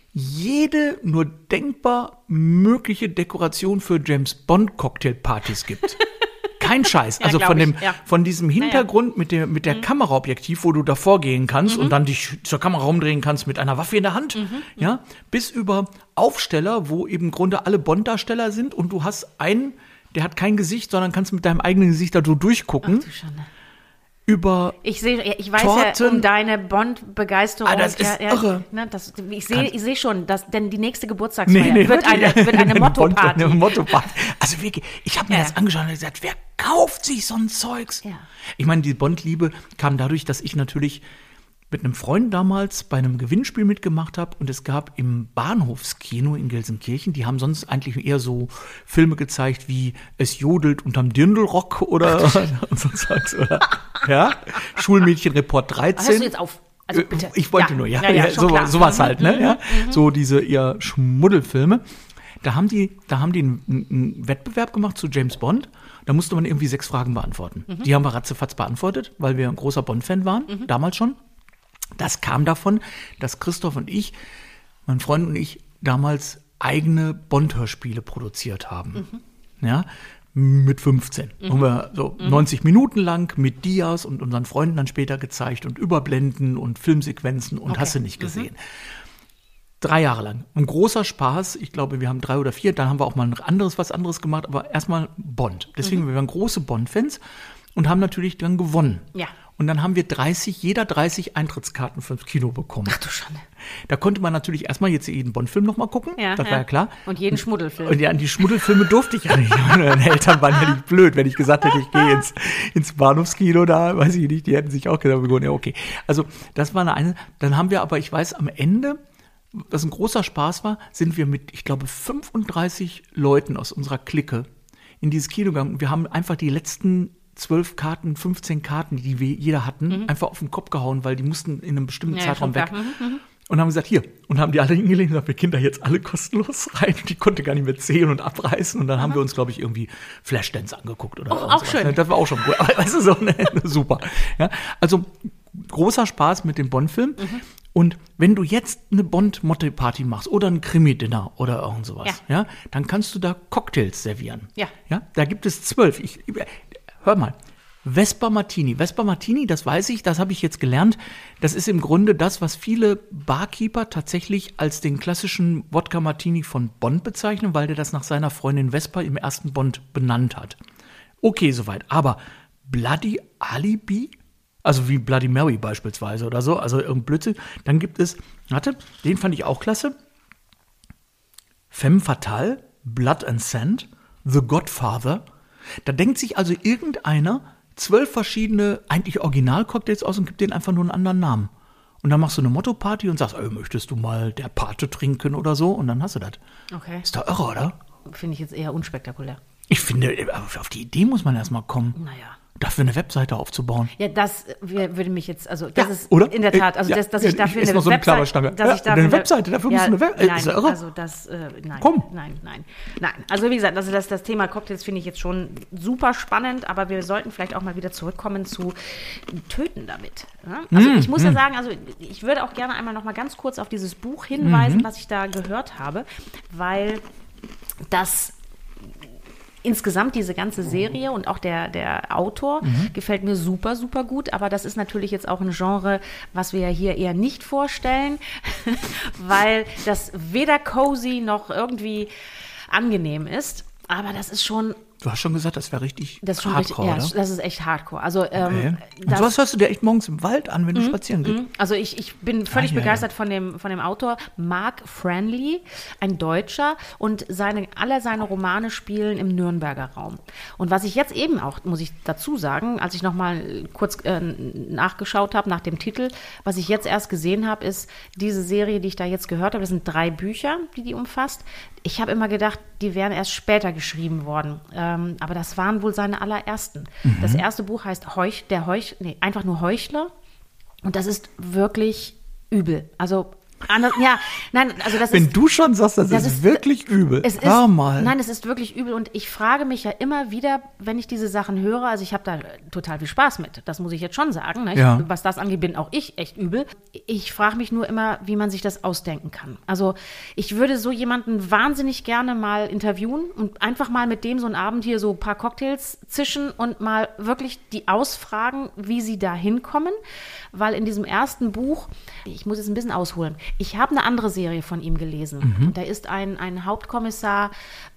[SPEAKER 1] jede nur denkbar mögliche Dekoration für James Bond Cocktailpartys gibt. Kein Scheiß.
[SPEAKER 2] Ja,
[SPEAKER 1] Also
[SPEAKER 2] glaub
[SPEAKER 1] von
[SPEAKER 2] ich,
[SPEAKER 1] dem,
[SPEAKER 2] ja.
[SPEAKER 1] von diesem Hintergrund mit der, mit der
[SPEAKER 2] Mhm.
[SPEAKER 1] Kameraobjektiv, wo du davor gehen kannst und dann dich zur Kamera rumdrehen kannst mit einer Waffe in der Hand,
[SPEAKER 2] Mhm.
[SPEAKER 1] ja, bis über Aufsteller, wo eben im Grunde alle Bond-Darsteller sind und du hast einen, der hat kein Gesicht, sondern kannst mit deinem eigenen Gesicht da so durchgucken.
[SPEAKER 2] Du Schande.
[SPEAKER 1] Über
[SPEAKER 2] Ich sehe, ich weiß ja
[SPEAKER 1] Torten.
[SPEAKER 2] um deine Bond-Begeisterung.
[SPEAKER 1] Ah, das ist
[SPEAKER 2] ja, ja,
[SPEAKER 1] irre.
[SPEAKER 2] Ne, das, ich sehe,
[SPEAKER 1] Kannst-
[SPEAKER 2] ich sehe schon, dass, denn die nächste Geburtstagsfeier wird,
[SPEAKER 1] wirklich.
[SPEAKER 2] eine, wird eine Motto-Party.
[SPEAKER 1] Eine Motto-Party. Also wirklich, ich habe mir
[SPEAKER 2] Ja.
[SPEAKER 1] das angeschaut und gesagt, wer kauft sich so ein Zeugs?
[SPEAKER 2] Ja.
[SPEAKER 1] Ich meine, die Bond-Liebe kam dadurch, dass ich natürlich mit einem Freund damals bei einem Gewinnspiel mitgemacht habe und es gab im Bahnhofskino in Gelsenkirchen, die haben sonst eigentlich eher so Filme gezeigt wie Es jodelt unterm Dirndlrock oder und so Zeugs, oder ja, Schulmädchenreport dreizehn.
[SPEAKER 2] Hörst du jetzt auf? Also bitte.
[SPEAKER 1] Äh, Ich wollte
[SPEAKER 2] Ja.
[SPEAKER 1] nur, ja,
[SPEAKER 2] Ja, ja,
[SPEAKER 1] ja,
[SPEAKER 2] schon
[SPEAKER 1] so,
[SPEAKER 2] klar.
[SPEAKER 1] sowas
[SPEAKER 2] Mhm,
[SPEAKER 1] halt, ne,
[SPEAKER 2] mhm,
[SPEAKER 1] ja, so diese eher Schmuddelfilme. Da haben die, da haben die einen, einen Wettbewerb gemacht zu James Bond. Da musste man irgendwie sechs Fragen beantworten.
[SPEAKER 2] Mhm.
[SPEAKER 1] Die haben wir ratzefatz beantwortet, weil wir ein großer Bond-Fan waren,
[SPEAKER 2] Mhm.
[SPEAKER 1] damals schon. Das kam davon, dass Christoph und ich, mein Freund und ich, damals eigene Bond-Hörspiele produziert haben.
[SPEAKER 2] Mhm.
[SPEAKER 1] Ja, mit fünfzehn. Haben wir so neunzig Minuten lang mit Dias und unseren Freunden dann später gezeigt und Überblenden und Filmsequenzen und
[SPEAKER 2] Okay.
[SPEAKER 1] hast du nicht gesehen. Drei Jahre lang. Ein großer Spaß. Ich glaube, wir haben drei oder vier. Dann haben wir auch mal ein anderes, was anderes gemacht. Aber erstmal Bond. Deswegen, wir waren große Bond-Fans und haben natürlich dann gewonnen.
[SPEAKER 2] Ja.
[SPEAKER 1] Und dann haben wir dreißig, jeder dreißig Eintrittskarten fürs Kino bekommen.
[SPEAKER 2] Ach du Schande.
[SPEAKER 1] Da konnte man natürlich erstmal jetzt jeden Bond-Film noch mal gucken.
[SPEAKER 2] Ja,
[SPEAKER 1] das
[SPEAKER 2] ja.
[SPEAKER 1] war ja klar.
[SPEAKER 2] Und jeden Schmuddelfilm.
[SPEAKER 1] Und ja, an die Schmuddelfilme durfte ich ja nicht. Meine Eltern waren ja nicht blöd, wenn ich gesagt hätte, ich gehe ins, ins Bahnhofskino da, weiß ich nicht, die hätten sich auch gedacht, ja, okay. Also, das war eine, eine, dann haben wir aber, ich weiß, am Ende, was ein großer Spaß war, sind wir mit, ich glaube, fünfunddreißig Leuten aus unserer Clique in dieses Kino gegangen. Und wir haben einfach die letzten zwölf Karten, fünfzehn Karten, die wir jeder hatten, einfach auf den Kopf gehauen, weil die mussten in einem bestimmten
[SPEAKER 2] Ja,
[SPEAKER 1] Zeitraum
[SPEAKER 2] schon
[SPEAKER 1] weg.
[SPEAKER 2] klar. Mhm,
[SPEAKER 1] Und haben gesagt, hier. Und haben die alle hingelegt und gesagt, wir Kinder jetzt alle kostenlos rein. Und die konnte gar nicht mehr zählen und abreißen. Und dann haben wir uns, glaube ich, irgendwie Flashdance angeguckt. Oder
[SPEAKER 2] Oh,
[SPEAKER 1] irgend
[SPEAKER 2] auch
[SPEAKER 1] sowas,
[SPEAKER 2] schön.
[SPEAKER 1] ne? Das war auch schon gut. Aber weißt du, so, ne? Super. Ja, also großer Spaß mit dem Bond-Film.
[SPEAKER 2] Mhm.
[SPEAKER 1] Und wenn du jetzt eine Bond-Motte-Party machst oder ein Krimi-Dinner oder irgend sowas, ja.
[SPEAKER 2] Ja.
[SPEAKER 1] dann kannst du da Cocktails servieren.
[SPEAKER 2] Ja.
[SPEAKER 1] Ja, da gibt es zwölf. Ich, hör mal. Vespa Martini. Vespa Martini, das weiß ich, das habe ich jetzt gelernt. Das ist im Grunde das, was viele Barkeeper tatsächlich als den klassischen Wodka Martini von Bond bezeichnen, weil der das nach seiner Freundin Vespa im ersten Bond benannt hat. Okay, soweit. Aber Bloody Alibi? Also wie Bloody Mary beispielsweise oder so. Also irgendein Blödsinn. Dann gibt es, warte, den fand ich auch klasse. Femme Fatale, Blood and Sand, The Godfather. Da denkt sich also irgendeiner zwölf verschiedene, eigentlich Original-Cocktails aus und gibt denen einfach nur einen anderen Namen. Und dann machst du eine Motto-Party und sagst, ey, möchtest du mal der Pate trinken oder so? Und dann hast du das.
[SPEAKER 2] Okay.
[SPEAKER 1] Ist doch irre, oder?
[SPEAKER 2] Finde ich jetzt eher unspektakulär.
[SPEAKER 1] Ich finde, auf die Idee muss man erstmal kommen.
[SPEAKER 2] Naja.
[SPEAKER 1] Dafür eine Webseite aufzubauen.
[SPEAKER 2] Ja, das würde mich jetzt, also das
[SPEAKER 1] Ja,
[SPEAKER 2] ist
[SPEAKER 1] oder?
[SPEAKER 2] in der Tat, also
[SPEAKER 1] Ja,
[SPEAKER 2] dass, dass ich
[SPEAKER 1] ja,
[SPEAKER 2] dafür
[SPEAKER 1] ist
[SPEAKER 2] eine
[SPEAKER 1] noch so eine
[SPEAKER 2] Webseite,
[SPEAKER 1] Klapperstange.
[SPEAKER 2] dass
[SPEAKER 1] Ja,
[SPEAKER 2] ich dafür
[SPEAKER 1] eine Webseite, dafür musst du eine Web-
[SPEAKER 2] nein,
[SPEAKER 1] ist ja irre.
[SPEAKER 2] also das, äh, nein,
[SPEAKER 1] Komm.
[SPEAKER 2] nein, nein, nein. Also wie gesagt, also das, das Thema Cocktails finde ich jetzt schon super spannend, aber wir sollten vielleicht auch mal wieder zurückkommen zu Töten damit. Ja? Also
[SPEAKER 1] Mm,
[SPEAKER 2] ich muss
[SPEAKER 1] mm.
[SPEAKER 2] ja sagen, also ich würde auch gerne einmal noch mal ganz kurz auf dieses Buch hinweisen,
[SPEAKER 1] Mhm.
[SPEAKER 2] was ich da gehört habe, weil das insgesamt diese ganze Serie und auch der, der Autor
[SPEAKER 1] Mhm.
[SPEAKER 2] gefällt mir super, super gut. Aber das ist natürlich jetzt auch ein Genre, was wir ja hier eher nicht vorstellen, weil das weder cozy noch irgendwie angenehm ist. Aber das ist schon,
[SPEAKER 1] Du hast schon gesagt, das wäre richtig
[SPEAKER 2] das ist schon
[SPEAKER 1] hardcore,
[SPEAKER 2] richtig, ja,
[SPEAKER 1] oder?
[SPEAKER 2] das ist echt hardcore. Also, ähm,
[SPEAKER 1] Okay. Und
[SPEAKER 2] das,
[SPEAKER 1] sowas hörst du dir echt morgens im Wald an, wenn du spazieren gehst.
[SPEAKER 2] also ich, ich bin völlig
[SPEAKER 1] Ah, ja,
[SPEAKER 2] begeistert von dem, von dem Autor Mark Franley, ein Deutscher, und seine, alle seine Romane spielen im Nürnberger Raum. Und was ich jetzt eben auch, muss ich dazu sagen, als ich nochmal kurz äh, nachgeschaut habe nach dem Titel, was ich jetzt erst gesehen habe, ist diese Serie, die ich da jetzt gehört habe, das sind drei Bücher, die die umfasst. Ich habe immer gedacht, die wären erst später geschrieben worden. Ähm, aber das waren wohl seine allerersten.
[SPEAKER 1] Mhm.
[SPEAKER 2] Das erste Buch heißt Heuch, der Heuch, nee, einfach nur Heuchler. Und das ist wirklich übel. Also, anders, ja, nein, also das
[SPEAKER 1] Wenn
[SPEAKER 2] ist.
[SPEAKER 1] du schon sagst, das,
[SPEAKER 2] das
[SPEAKER 1] ist,
[SPEAKER 2] ist-
[SPEAKER 1] wirklich übel.
[SPEAKER 2] Es ist,
[SPEAKER 1] Hör mal.
[SPEAKER 2] Nein, es ist wirklich übel. Und ich frage mich ja immer wieder, wenn ich diese Sachen höre, also ich habe da total viel Spaß mit, das muss ich jetzt schon sagen. Ne? Ich,
[SPEAKER 1] Ja.
[SPEAKER 2] Was das angeht, bin auch ich echt übel. Ich frage mich nur immer, wie man sich das ausdenken kann. Also ich würde so jemanden wahnsinnig gerne mal interviewen und einfach mal mit dem so einen Abend hier so ein paar Cocktails zischen und mal wirklich die ausfragen, wie sie da hinkommen. Weil in diesem ersten Buch, ich muss jetzt ein bisschen ausholen, ich habe eine andere Serie von ihm gelesen. Und da ist ein, ein Hauptkommissar,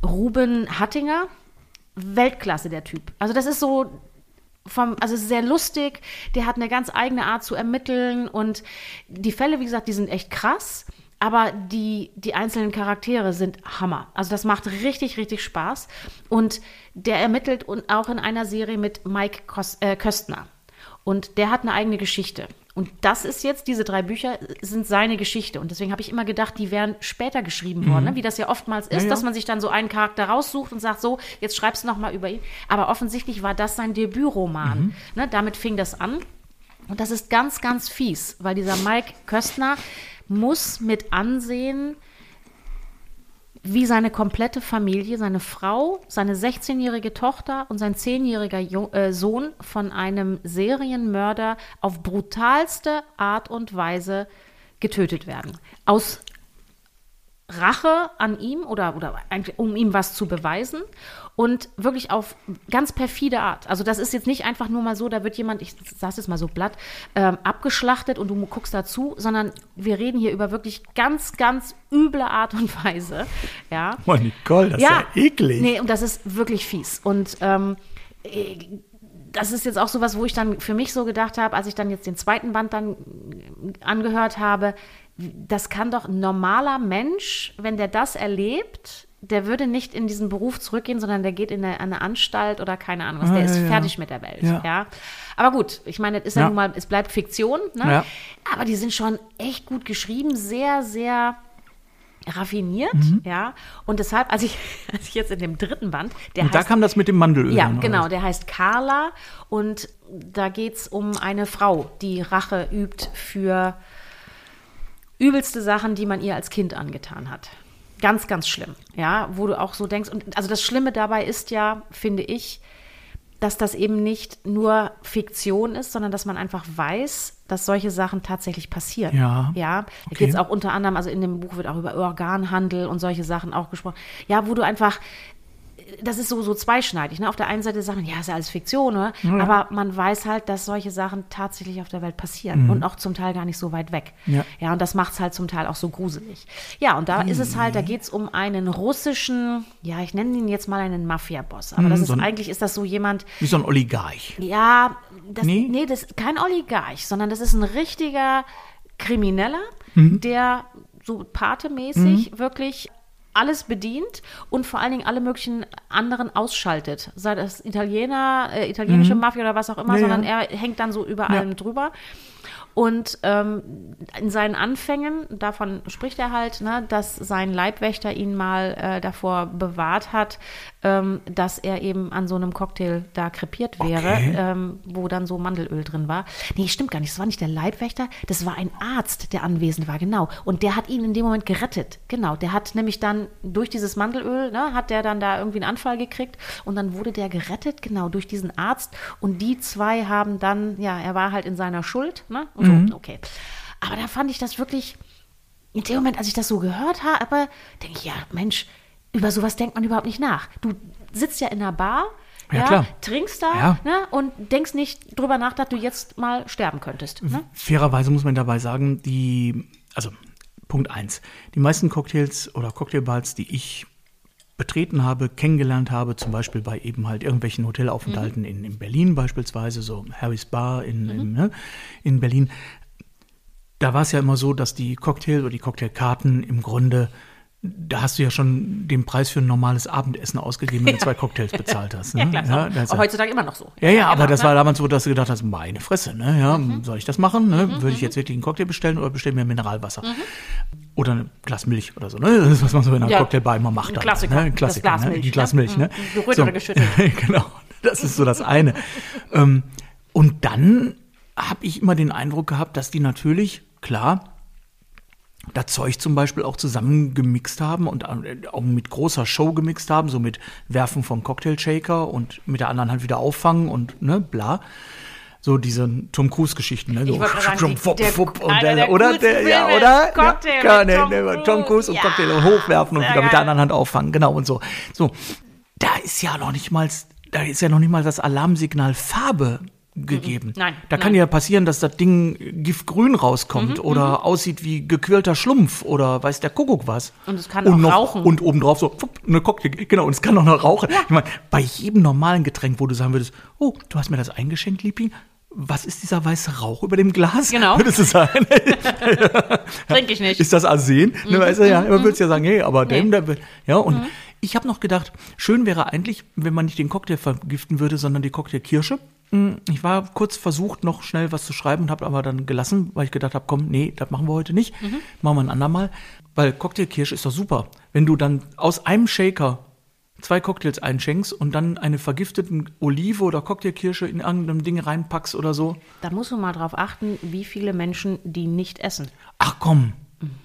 [SPEAKER 2] Ruben Hattinger, Weltklasse der Typ. Also das ist so vom, also es ist sehr lustig, der hat eine ganz eigene Art zu ermitteln und die Fälle, wie gesagt, die sind echt krass. Aber die, die einzelnen Charaktere sind Hammer. Also das macht richtig, richtig Spaß. Und der ermittelt und auch in einer Serie mit Mike Kos- äh, Köstner. Und der hat eine eigene Geschichte. Und das ist jetzt, diese drei Bücher sind seine Geschichte. Und deswegen habe ich immer gedacht, die wären später geschrieben worden, ne? Wie das ja oftmals ist,
[SPEAKER 1] Ja, ja.
[SPEAKER 2] dass man sich dann so einen Charakter raussucht und sagt, so, jetzt schreibst du noch mal über ihn. Aber offensichtlich war das sein Debütroman. Ne? Damit fing das an. Und das ist ganz, ganz fies, weil dieser Mike Köstner muss mit ansehen, wie seine komplette Familie, seine Frau, seine sechzehnjährige Tochter und sein zehnjähriger Jo- äh, Sohn von einem Serienmörder auf brutalste Art und Weise getötet werden. Aus Rache an ihm oder, oder eigentlich, um ihm was zu beweisen und wirklich auf ganz perfide Art. Also das ist jetzt nicht einfach nur mal so, da wird jemand, ich sage jetzt mal so platt, ähm, abgeschlachtet und du guckst dazu, sondern wir reden hier über wirklich ganz, ganz üble Art und Weise. Ja.
[SPEAKER 1] Oh, Nicole, das ist ja eklig.
[SPEAKER 2] Nee, und das ist wirklich fies. Und ähm, äh, das ist jetzt auch sowas, wo ich dann für mich so gedacht habe, als ich dann jetzt den zweiten Band dann angehört habe, das kann doch ein normaler Mensch, wenn der das erlebt, der würde nicht in diesen Beruf zurückgehen, sondern der geht in eine, eine Anstalt oder keine Ahnung was.
[SPEAKER 1] Ja,
[SPEAKER 2] Der ist
[SPEAKER 1] ja, ja.
[SPEAKER 2] fertig mit der Welt. Ja.
[SPEAKER 1] Ja.
[SPEAKER 2] Aber gut, ich meine, es ist ja,
[SPEAKER 1] Ja.
[SPEAKER 2] nun mal, es bleibt Fiktion, ne?
[SPEAKER 1] Ja.
[SPEAKER 2] Aber die sind schon echt gut geschrieben, sehr, sehr raffiniert,
[SPEAKER 1] Mhm.
[SPEAKER 2] ja. Und deshalb, als ich, als ich jetzt in dem dritten Band, der
[SPEAKER 1] Und da
[SPEAKER 2] heißt,
[SPEAKER 1] kam das mit dem Mandelöl.
[SPEAKER 2] ja,
[SPEAKER 1] dann, oder
[SPEAKER 2] genau,
[SPEAKER 1] was?
[SPEAKER 2] der heißt Carla und da geht es um eine Frau, die Rache übt für übelste Sachen, die man ihr als Kind angetan hat. Ganz, ganz schlimm, ja, wo du auch so denkst, und also das Schlimme dabei ist ja, finde ich, dass das eben nicht nur Fiktion ist, sondern dass man einfach weiß, dass solche Sachen tatsächlich passieren.
[SPEAKER 1] Ja,
[SPEAKER 2] Ja, da
[SPEAKER 1] okay.
[SPEAKER 2] geht es auch unter anderem, also in dem Buch wird auch über Organhandel und solche Sachen auch gesprochen. Ja, wo du einfach das ist so, so zweischneidig. Ne? Auf der einen Seite sagt man, ja, ist ja alles Fiktion, oder?
[SPEAKER 1] Ja.
[SPEAKER 2] Aber man weiß halt, dass solche Sachen tatsächlich auf der Welt passieren
[SPEAKER 1] Mhm.
[SPEAKER 2] und auch zum Teil gar nicht so weit weg.
[SPEAKER 1] Ja.
[SPEAKER 2] Ja, und das macht es halt zum Teil auch so gruselig. Ja, und da ist es halt, da geht es um einen russischen, ja, ich nenne ihn jetzt mal einen Mafia-Boss. Aber
[SPEAKER 1] Mhm,
[SPEAKER 2] das ist
[SPEAKER 1] so ein-
[SPEAKER 2] eigentlich, ist das so jemand,
[SPEAKER 1] Wie so ein Oligarch.
[SPEAKER 2] ja, das,
[SPEAKER 1] Nee?
[SPEAKER 2] nee? das ist kein Oligarch, sondern das ist ein richtiger Krimineller,
[SPEAKER 1] Mhm.
[SPEAKER 2] der so patemäßig wirklich alles bedient und vor allen Dingen alle möglichen anderen ausschaltet. Sei das Italiener, äh, italienische Mafia oder was auch immer,
[SPEAKER 1] Ja,
[SPEAKER 2] sondern
[SPEAKER 1] ja.
[SPEAKER 2] er hängt dann so über
[SPEAKER 1] Ja.
[SPEAKER 2] allem drüber. Und ähm, in seinen Anfängen, davon spricht er halt, ne, dass sein Leibwächter ihn mal äh, davor bewahrt hat, ähm, dass er eben an so einem Cocktail da krepiert wäre,
[SPEAKER 1] Okay.
[SPEAKER 2] ähm, wo dann so Mandelöl drin war. Nee, stimmt gar nicht. Das war nicht der Leibwächter, das war ein Arzt, der anwesend war, genau. Und der hat ihn in dem Moment gerettet. Genau, der hat nämlich dann durch dieses Mandelöl, ne, hat der dann da irgendwie einen Anfall gekriegt und dann wurde der gerettet, genau, durch diesen Arzt. Und die zwei haben dann, ja, er war halt in seiner Schuld, ne? Und so, okay. Aber da fand ich das wirklich, in dem Moment, als ich das so gehört habe, denke ich, ja, Mensch, über sowas denkt man überhaupt nicht nach. Du sitzt ja in einer Bar,
[SPEAKER 1] Ja,
[SPEAKER 2] ja,
[SPEAKER 1] klar.
[SPEAKER 2] trinkst da,
[SPEAKER 1] Ja.
[SPEAKER 2] ne, und denkst nicht drüber nach, dass du jetzt mal sterben könntest. Ne?
[SPEAKER 1] Fairerweise muss man dabei sagen, die, also Punkt eins, die meisten Cocktails oder Cocktailbars, die ich betreten habe, kennengelernt habe, zum Beispiel bei eben halt irgendwelchen Hotelaufenthalten in, in Berlin beispielsweise, so Harry's Bar in, in, ne, in Berlin, da war es ja immer so, dass die Cocktail oder die Cocktailkarten im Grunde, da hast du ja schon den Preis für ein normales Abendessen ausgegeben, wenn du zwei Cocktails bezahlt hast. Ne?
[SPEAKER 2] Ja, klar,
[SPEAKER 1] Ja,
[SPEAKER 2] ist
[SPEAKER 1] das
[SPEAKER 2] auch,
[SPEAKER 1] ist
[SPEAKER 2] auch heutzutage immer noch so.
[SPEAKER 1] Ja, ja, aber
[SPEAKER 2] genau,
[SPEAKER 1] das
[SPEAKER 2] ne?
[SPEAKER 1] war damals so, dass du gedacht hast, meine Fresse, ne? Ja, soll ich das machen? Ne? Würde ich jetzt wirklich einen Cocktail bestellen oder bestelle mir Mineralwasser? Oder ein Glas Milch oder so, ne? Das ist, was man so in einer
[SPEAKER 2] Ja,
[SPEAKER 1] Cocktailbar immer macht.
[SPEAKER 2] ein
[SPEAKER 1] dann,
[SPEAKER 2] Klassiker,
[SPEAKER 1] Ne? Ein
[SPEAKER 2] das
[SPEAKER 1] Klassiker,
[SPEAKER 2] Glas
[SPEAKER 1] ne?
[SPEAKER 2] Milch,
[SPEAKER 1] Ein Glas
[SPEAKER 2] ne?
[SPEAKER 1] Milch, ne?
[SPEAKER 2] Mhm. Gerührt oder geschüttelt.
[SPEAKER 1] Genau, das ist so das eine. ähm, und dann habe ich immer den Eindruck gehabt, dass die natürlich, klar, das Zeug zum Beispiel auch zusammengemixt haben und auch mit großer Show gemixt haben, so mit Werfen vom Cocktailshaker und mit der anderen Hand wieder auffangen und ne, bla. So diese Tom Cruise-Geschichten, ne? So
[SPEAKER 2] Ich wollte gerade sagen, die-
[SPEAKER 1] fupp,
[SPEAKER 2] der-
[SPEAKER 1] fupp, und
[SPEAKER 2] einer
[SPEAKER 1] der,
[SPEAKER 2] der
[SPEAKER 1] oder
[SPEAKER 2] coolsten
[SPEAKER 1] der, ja,
[SPEAKER 2] Filme
[SPEAKER 1] oder?
[SPEAKER 2] ist Cocktail
[SPEAKER 1] ja,
[SPEAKER 2] mit
[SPEAKER 1] ne,
[SPEAKER 2] Tom
[SPEAKER 1] ne,
[SPEAKER 2] Cruise.
[SPEAKER 1] Tom Cruise und
[SPEAKER 2] Ja.
[SPEAKER 1] Cocktail hochwerfen und
[SPEAKER 2] Sehr
[SPEAKER 1] wieder mit der
[SPEAKER 2] geil.
[SPEAKER 1] anderen Hand auffangen, genau und so. So, da ist ja noch nicht mal, da ist ja noch nicht mal das Alarmsignal Farbe gegeben.
[SPEAKER 2] Nein,
[SPEAKER 1] Da kann
[SPEAKER 2] nein.
[SPEAKER 1] ja passieren, dass das Ding giftgrün rauskommt oder aussieht wie gequirlter Schlumpf oder weiß der Kuckuck was.
[SPEAKER 2] Und es kann auch
[SPEAKER 1] noch,
[SPEAKER 2] rauchen.
[SPEAKER 1] Und obendrauf so, fupp, eine Cocktail, genau, und es kann auch noch rauchen. Ich meine, bei jedem normalen Getränk, wo du sagen würdest, oh, du hast mir das eingeschenkt, Liebling, was ist dieser weiße Rauch über dem Glas?
[SPEAKER 2] Genau.
[SPEAKER 1] Würdest du sagen,
[SPEAKER 2] Trinke ich nicht.
[SPEAKER 1] ist das Arsen? Ne, weißt du, ja, man würde ja sagen, hey, aber dem,
[SPEAKER 2] Nee.
[SPEAKER 1] der, will- ja, und ich habe noch gedacht, schön wäre eigentlich, wenn man nicht den Cocktail vergiften würde, sondern die Cocktailkirsche. Hm, Ich war kurz versucht, noch schnell was zu schreiben und habe aber dann gelassen, weil ich gedacht habe, komm, nee, das machen wir heute nicht. Machen wir ein andermal. Weil Cocktailkirsche ist doch super. Wenn du dann aus einem Shaker zwei Cocktails einschenkst und dann eine vergiftete Olive oder Cocktailkirsche in irgendeinem Ding reinpackst oder so.
[SPEAKER 2] Da musst du mal drauf achten, wie viele Menschen die nicht essen.
[SPEAKER 1] Ach komm.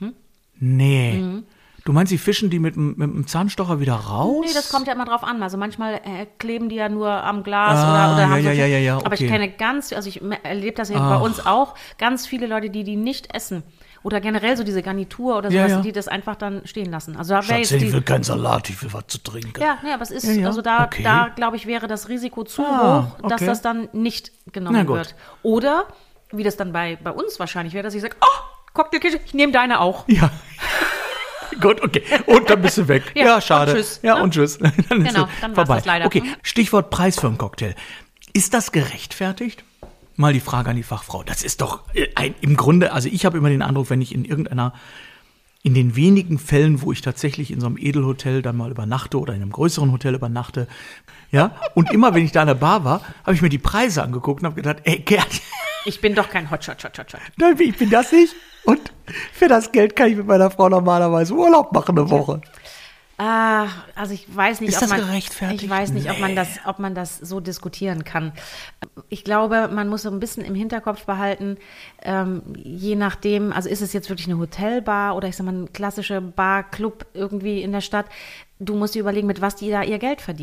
[SPEAKER 1] Nee. Du meinst, die fischen die mit, dem- mit dem Zahnstocher wieder raus?
[SPEAKER 2] Nee, das kommt ja immer drauf an. Also manchmal äh, kleben die ja nur am Glas
[SPEAKER 1] Ah,
[SPEAKER 2] oder, oder
[SPEAKER 1] ja,
[SPEAKER 2] haben
[SPEAKER 1] ja,
[SPEAKER 2] so
[SPEAKER 1] ja, ja, ja,
[SPEAKER 2] Aber ich
[SPEAKER 1] okay.
[SPEAKER 2] kenne ganz, also ich me- erlebe das ja bei uns auch, ganz viele Leute, die die nicht essen. Oder generell so diese Garnitur oder
[SPEAKER 1] Ja,
[SPEAKER 2] sowas,
[SPEAKER 1] ja.
[SPEAKER 2] die das einfach dann stehen lassen. Also da wäre
[SPEAKER 1] Schatz,
[SPEAKER 2] jetzt
[SPEAKER 1] ich
[SPEAKER 2] die,
[SPEAKER 1] will keinen Salat, ich will was zu trinken.
[SPEAKER 2] ja, nee, aber es ist,
[SPEAKER 1] Ja, ja,
[SPEAKER 2] also da,
[SPEAKER 1] okay.
[SPEAKER 2] da glaube ich, wäre das Risiko zu
[SPEAKER 1] Ah,
[SPEAKER 2] hoch, dass
[SPEAKER 1] okay.
[SPEAKER 2] das dann nicht
[SPEAKER 1] Na
[SPEAKER 2] genommen
[SPEAKER 1] gut.
[SPEAKER 2] wird. Oder, wie das dann bei, bei uns wahrscheinlich wäre, dass ich sage, oh, Cocktailkirche, ich nehme deine auch.
[SPEAKER 1] Ja. Gut, okay. Und dann bist du weg. Ja,
[SPEAKER 2] Ja,
[SPEAKER 1] schade.
[SPEAKER 2] und tschüss,
[SPEAKER 1] Ja,
[SPEAKER 2] ne?
[SPEAKER 1] und tschüss. Dann ist
[SPEAKER 2] Genau,
[SPEAKER 1] es
[SPEAKER 2] dann war's
[SPEAKER 1] vorbei.
[SPEAKER 2] das leider.
[SPEAKER 1] Okay,
[SPEAKER 2] Mhm.
[SPEAKER 1] Stichwort Preis für einen Cocktail. Ist das gerechtfertigt? Mal die Frage an die Fachfrau. Das ist doch äh, ein, im Grunde, also ich habe immer den Eindruck, wenn ich in irgendeiner, in den wenigen Fällen, wo ich tatsächlich in so einem Edelhotel dann mal übernachte oder in einem größeren Hotel übernachte, ja, und immer wenn ich da an der Bar war, habe ich mir die Preise angeguckt und habe gedacht, ey, Gerd,
[SPEAKER 2] Ich bin doch kein Hotshot, Shot, Shot, Shot.
[SPEAKER 1] nein, ich bin das nicht. Und für das Geld kann ich mit meiner Frau normalerweise Urlaub machen eine Woche.
[SPEAKER 2] Ah, also ich weiß nicht,
[SPEAKER 1] Ist
[SPEAKER 2] ob
[SPEAKER 1] das
[SPEAKER 2] man,
[SPEAKER 1] gerechtfertigt?
[SPEAKER 2] ich weiß nicht, ob man
[SPEAKER 1] Nee.
[SPEAKER 2] das, ob man das so diskutieren kann. Ich glaube, man muss so ein bisschen im Hinterkopf behalten, ähm, je nachdem, also ist es jetzt wirklich eine Hotelbar oder ich sag mal ein klassischer Bar, Club irgendwie in der Stadt, du musst dir überlegen, mit was die da ihr Geld verdienen.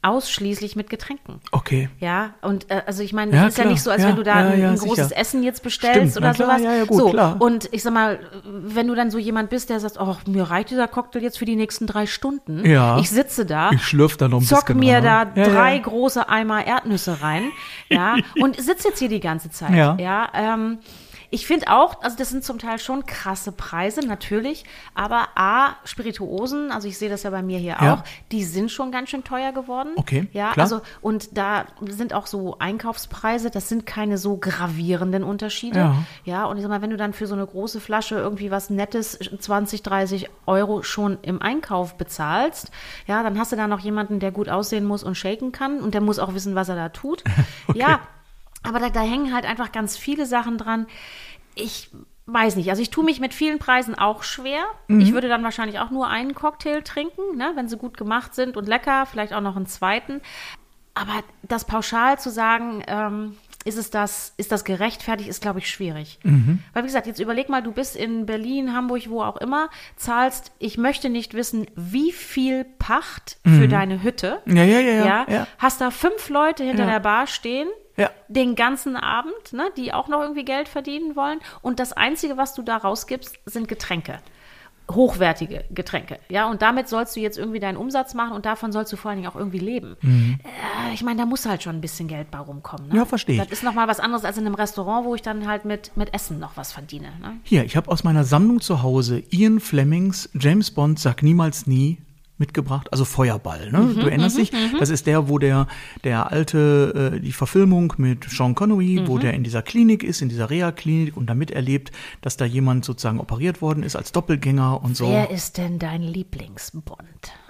[SPEAKER 2] ausschließlich mit Getränken.
[SPEAKER 1] Okay.
[SPEAKER 2] Ja, und äh, also ich meine,
[SPEAKER 1] Ja,
[SPEAKER 2] es ist ja
[SPEAKER 1] klar.
[SPEAKER 2] nicht so, als
[SPEAKER 1] Ja,
[SPEAKER 2] wenn du da
[SPEAKER 1] ja,
[SPEAKER 2] ein,
[SPEAKER 1] ja,
[SPEAKER 2] ein großes
[SPEAKER 1] sicher.
[SPEAKER 2] Essen jetzt bestellst
[SPEAKER 1] Stimmt,
[SPEAKER 2] oder
[SPEAKER 1] na klar,
[SPEAKER 2] sowas.
[SPEAKER 1] ja, ja, gut,
[SPEAKER 2] so,
[SPEAKER 1] klar.
[SPEAKER 2] und ich sag mal, wenn du dann so jemand bist, der sagt, oh, mir reicht dieser Cocktail jetzt für die nächsten drei Stunden.
[SPEAKER 1] Ja.
[SPEAKER 2] Ich sitze da,
[SPEAKER 1] Ich schlürf da noch ein
[SPEAKER 2] zock
[SPEAKER 1] bisschen
[SPEAKER 2] mir
[SPEAKER 1] dran,
[SPEAKER 2] da
[SPEAKER 1] ne? Ja,
[SPEAKER 2] drei
[SPEAKER 1] ja.
[SPEAKER 2] große Eimer Erdnüsse rein, ja, und sitze jetzt hier die ganze Zeit.
[SPEAKER 1] Ja.
[SPEAKER 2] Ja, ähm, ich finde auch, also das sind zum Teil schon krasse Preise, natürlich, aber A, Spirituosen, also ich sehe das ja bei mir hier
[SPEAKER 1] Ja.
[SPEAKER 2] auch, die sind schon ganz schön teuer geworden.
[SPEAKER 1] Okay,
[SPEAKER 2] Ja,
[SPEAKER 1] klar.
[SPEAKER 2] also und da sind auch so Einkaufspreise, das sind keine so gravierenden Unterschiede.
[SPEAKER 1] Ja.
[SPEAKER 2] Ja, und ich sag mal, wenn du dann für so eine große Flasche irgendwie was Nettes, zwanzig, dreißig Euro schon im Einkauf bezahlst, ja, dann hast du da noch jemanden, der gut aussehen muss und shaken kann und der muss auch wissen, was er da tut.
[SPEAKER 1] Okay.
[SPEAKER 2] Ja, aber da, da hängen halt einfach ganz viele Sachen dran. Ich weiß nicht, also ich tue mich mit vielen Preisen auch schwer.
[SPEAKER 1] Mhm.
[SPEAKER 2] Ich würde dann wahrscheinlich auch nur einen Cocktail trinken, ne, wenn sie gut gemacht sind und lecker, vielleicht auch noch einen zweiten. Aber das pauschal zu sagen, ähm, ist es das, ist das gerechtfertigt, ist, glaube ich, schwierig.
[SPEAKER 1] Mhm.
[SPEAKER 2] Weil, wie gesagt, jetzt überleg mal, du bist in Berlin, Hamburg, wo auch immer, zahlst, ich möchte nicht wissen, wie viel Pacht für deine Hütte.
[SPEAKER 1] Ja, ja, ja, ja, ja.
[SPEAKER 2] Hast da fünf Leute hinter
[SPEAKER 1] Ja.
[SPEAKER 2] der Bar stehen,
[SPEAKER 1] Ja.
[SPEAKER 2] den ganzen Abend, ne, die auch noch irgendwie Geld verdienen wollen. Und das Einzige, was du da rausgibst, sind Getränke. Hochwertige Getränke. Ja, und damit sollst du jetzt irgendwie deinen Umsatz machen und davon sollst du vor allen Dingen auch irgendwie leben.
[SPEAKER 1] Mhm.
[SPEAKER 2] Äh, ich meine, da muss halt schon ein bisschen Geld bei rumkommen. Ne?
[SPEAKER 1] Ja, verstehe ich.
[SPEAKER 2] Das ist nochmal was anderes als in einem Restaurant, wo ich dann halt mit, mit Essen noch was verdiene. Ne?
[SPEAKER 1] Hier, ich habe aus meiner Sammlung zu Hause Ian Flemings James Bond Sag niemals nie mitgebracht, also Feuerball, ne?
[SPEAKER 2] Mhm,
[SPEAKER 1] Du erinnerst dich? Das ist der, wo der der alte, äh, die Verfilmung mit Sean Connery,
[SPEAKER 2] Mhm.
[SPEAKER 1] wo der in dieser Klinik ist, in dieser Reha-Klinik und damit erlebt, dass da jemand sozusagen operiert worden ist als Doppelgänger und so.
[SPEAKER 2] Wer ist denn dein Lieblingsbond?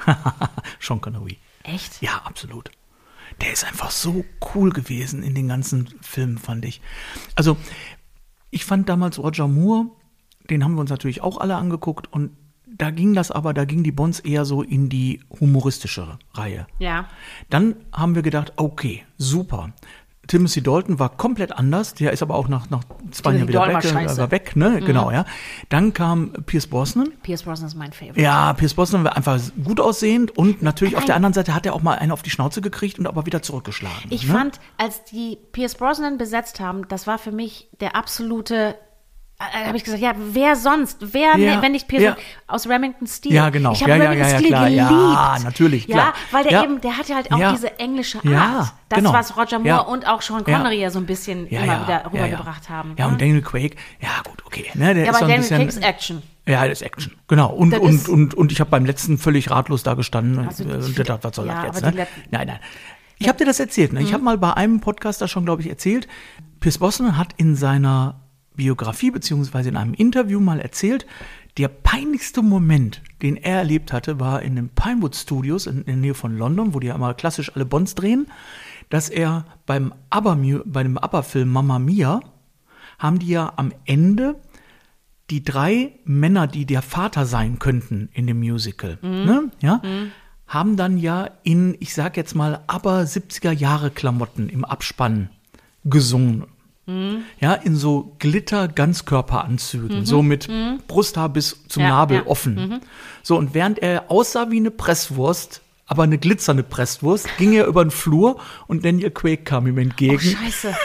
[SPEAKER 1] Sean Connery.
[SPEAKER 2] Echt?
[SPEAKER 1] Ja, absolut. Der ist einfach so cool gewesen in den ganzen Filmen, fand ich. Also, ich fand damals Roger Moore, den haben wir uns natürlich auch alle angeguckt und da ging das aber, da ging die Bonds eher so in die humoristischere Reihe.
[SPEAKER 2] Ja.
[SPEAKER 1] Dann haben wir gedacht, okay, super. Timothy Dalton war komplett anders, der ist aber auch nach, nach zwei Jahren wieder
[SPEAKER 2] Dalton war
[SPEAKER 1] weg,
[SPEAKER 2] scheiße.
[SPEAKER 1] war weg, ne? Genau, ja. Dann kam Pierce Brosnan.
[SPEAKER 2] Pierce Brosnan ist mein Favorite.
[SPEAKER 1] Ja, Pierce Brosnan war einfach gut aussehend und natürlich auf der anderen Seite hat er auch mal einen auf die Schnauze gekriegt und aber wieder zurückgeschlagen.
[SPEAKER 2] Ich
[SPEAKER 1] ne?
[SPEAKER 2] fand, als die Pierce Brosnan besetzt haben, das war für mich der absolute. Da habe ich gesagt, ja, wer sonst? Wer,
[SPEAKER 1] Ja,
[SPEAKER 2] ne, wenn nicht Pierce
[SPEAKER 1] ja.
[SPEAKER 2] aus Remington Steel?
[SPEAKER 1] Ja, genau.
[SPEAKER 2] Ich habe
[SPEAKER 1] Ja, ja,
[SPEAKER 2] Remington
[SPEAKER 1] ja, ja,
[SPEAKER 2] Steel
[SPEAKER 1] klar.
[SPEAKER 2] geliebt.
[SPEAKER 1] Ja, natürlich, klar.
[SPEAKER 2] Ja, weil der
[SPEAKER 1] Ja.
[SPEAKER 2] eben, der hatte halt auch
[SPEAKER 1] Ja.
[SPEAKER 2] diese englische Art.
[SPEAKER 1] Ja,
[SPEAKER 2] das,
[SPEAKER 1] genau.
[SPEAKER 2] was Roger Moore
[SPEAKER 1] Ja.
[SPEAKER 2] und auch Sean
[SPEAKER 1] Ja.
[SPEAKER 2] Connery ja, so ein bisschen
[SPEAKER 1] ja,
[SPEAKER 2] immer
[SPEAKER 1] ja,
[SPEAKER 2] wieder
[SPEAKER 1] ja,
[SPEAKER 2] rübergebracht
[SPEAKER 1] ja.
[SPEAKER 2] haben.
[SPEAKER 1] Ja,
[SPEAKER 2] ne?
[SPEAKER 1] und Daniel Craig, ja gut, okay. Ne, der
[SPEAKER 2] ja,
[SPEAKER 1] ist
[SPEAKER 2] aber
[SPEAKER 1] so ein
[SPEAKER 2] Daniel
[SPEAKER 1] bisschen,
[SPEAKER 2] Craig ist Action.
[SPEAKER 1] Ja, das ist Action, genau. Und,
[SPEAKER 2] Das
[SPEAKER 1] und,
[SPEAKER 2] ist-
[SPEAKER 1] und, und ich habe beim letzten völlig ratlos da gestanden
[SPEAKER 2] Also,
[SPEAKER 1] äh,
[SPEAKER 2] ich
[SPEAKER 1] und
[SPEAKER 2] find-
[SPEAKER 1] gedacht, was soll
[SPEAKER 2] ja,
[SPEAKER 1] das jetzt?
[SPEAKER 2] aber
[SPEAKER 1] Ne?
[SPEAKER 2] die letzten-
[SPEAKER 1] Nein, nein. Ich habe dir das erzählt. Ne? Ich habe mal bei einem Podcaster schon, glaube ich, erzählt, Pierce Brosnan hat in seiner Biografie beziehungsweise in einem Interview mal erzählt, der peinlichste Moment, den er erlebt hatte, war in den Pinewood Studios in, in der Nähe von London, wo die ja immer klassisch alle Bonds drehen, dass er beim ABBA, bei dem ABBA-Film Mamma Mia, haben die ja am Ende die drei Männer, die der Vater sein könnten in dem Musical, ne? Ja, haben dann ja in, ich sag jetzt mal, ABBA siebziger Jahre Klamotten im Abspann gesungen. Ja, in so Glitter-Ganzkörperanzügen, so mit Brusthaar bis zum
[SPEAKER 2] Ja,
[SPEAKER 1] Nabel
[SPEAKER 2] ja.
[SPEAKER 1] offen. So, und während er aussah wie eine Presswurst, aber eine glitzernde Presswurst, ging er über den Flur und Daniel Craig kam ihm entgegen.
[SPEAKER 2] Oh, scheiße.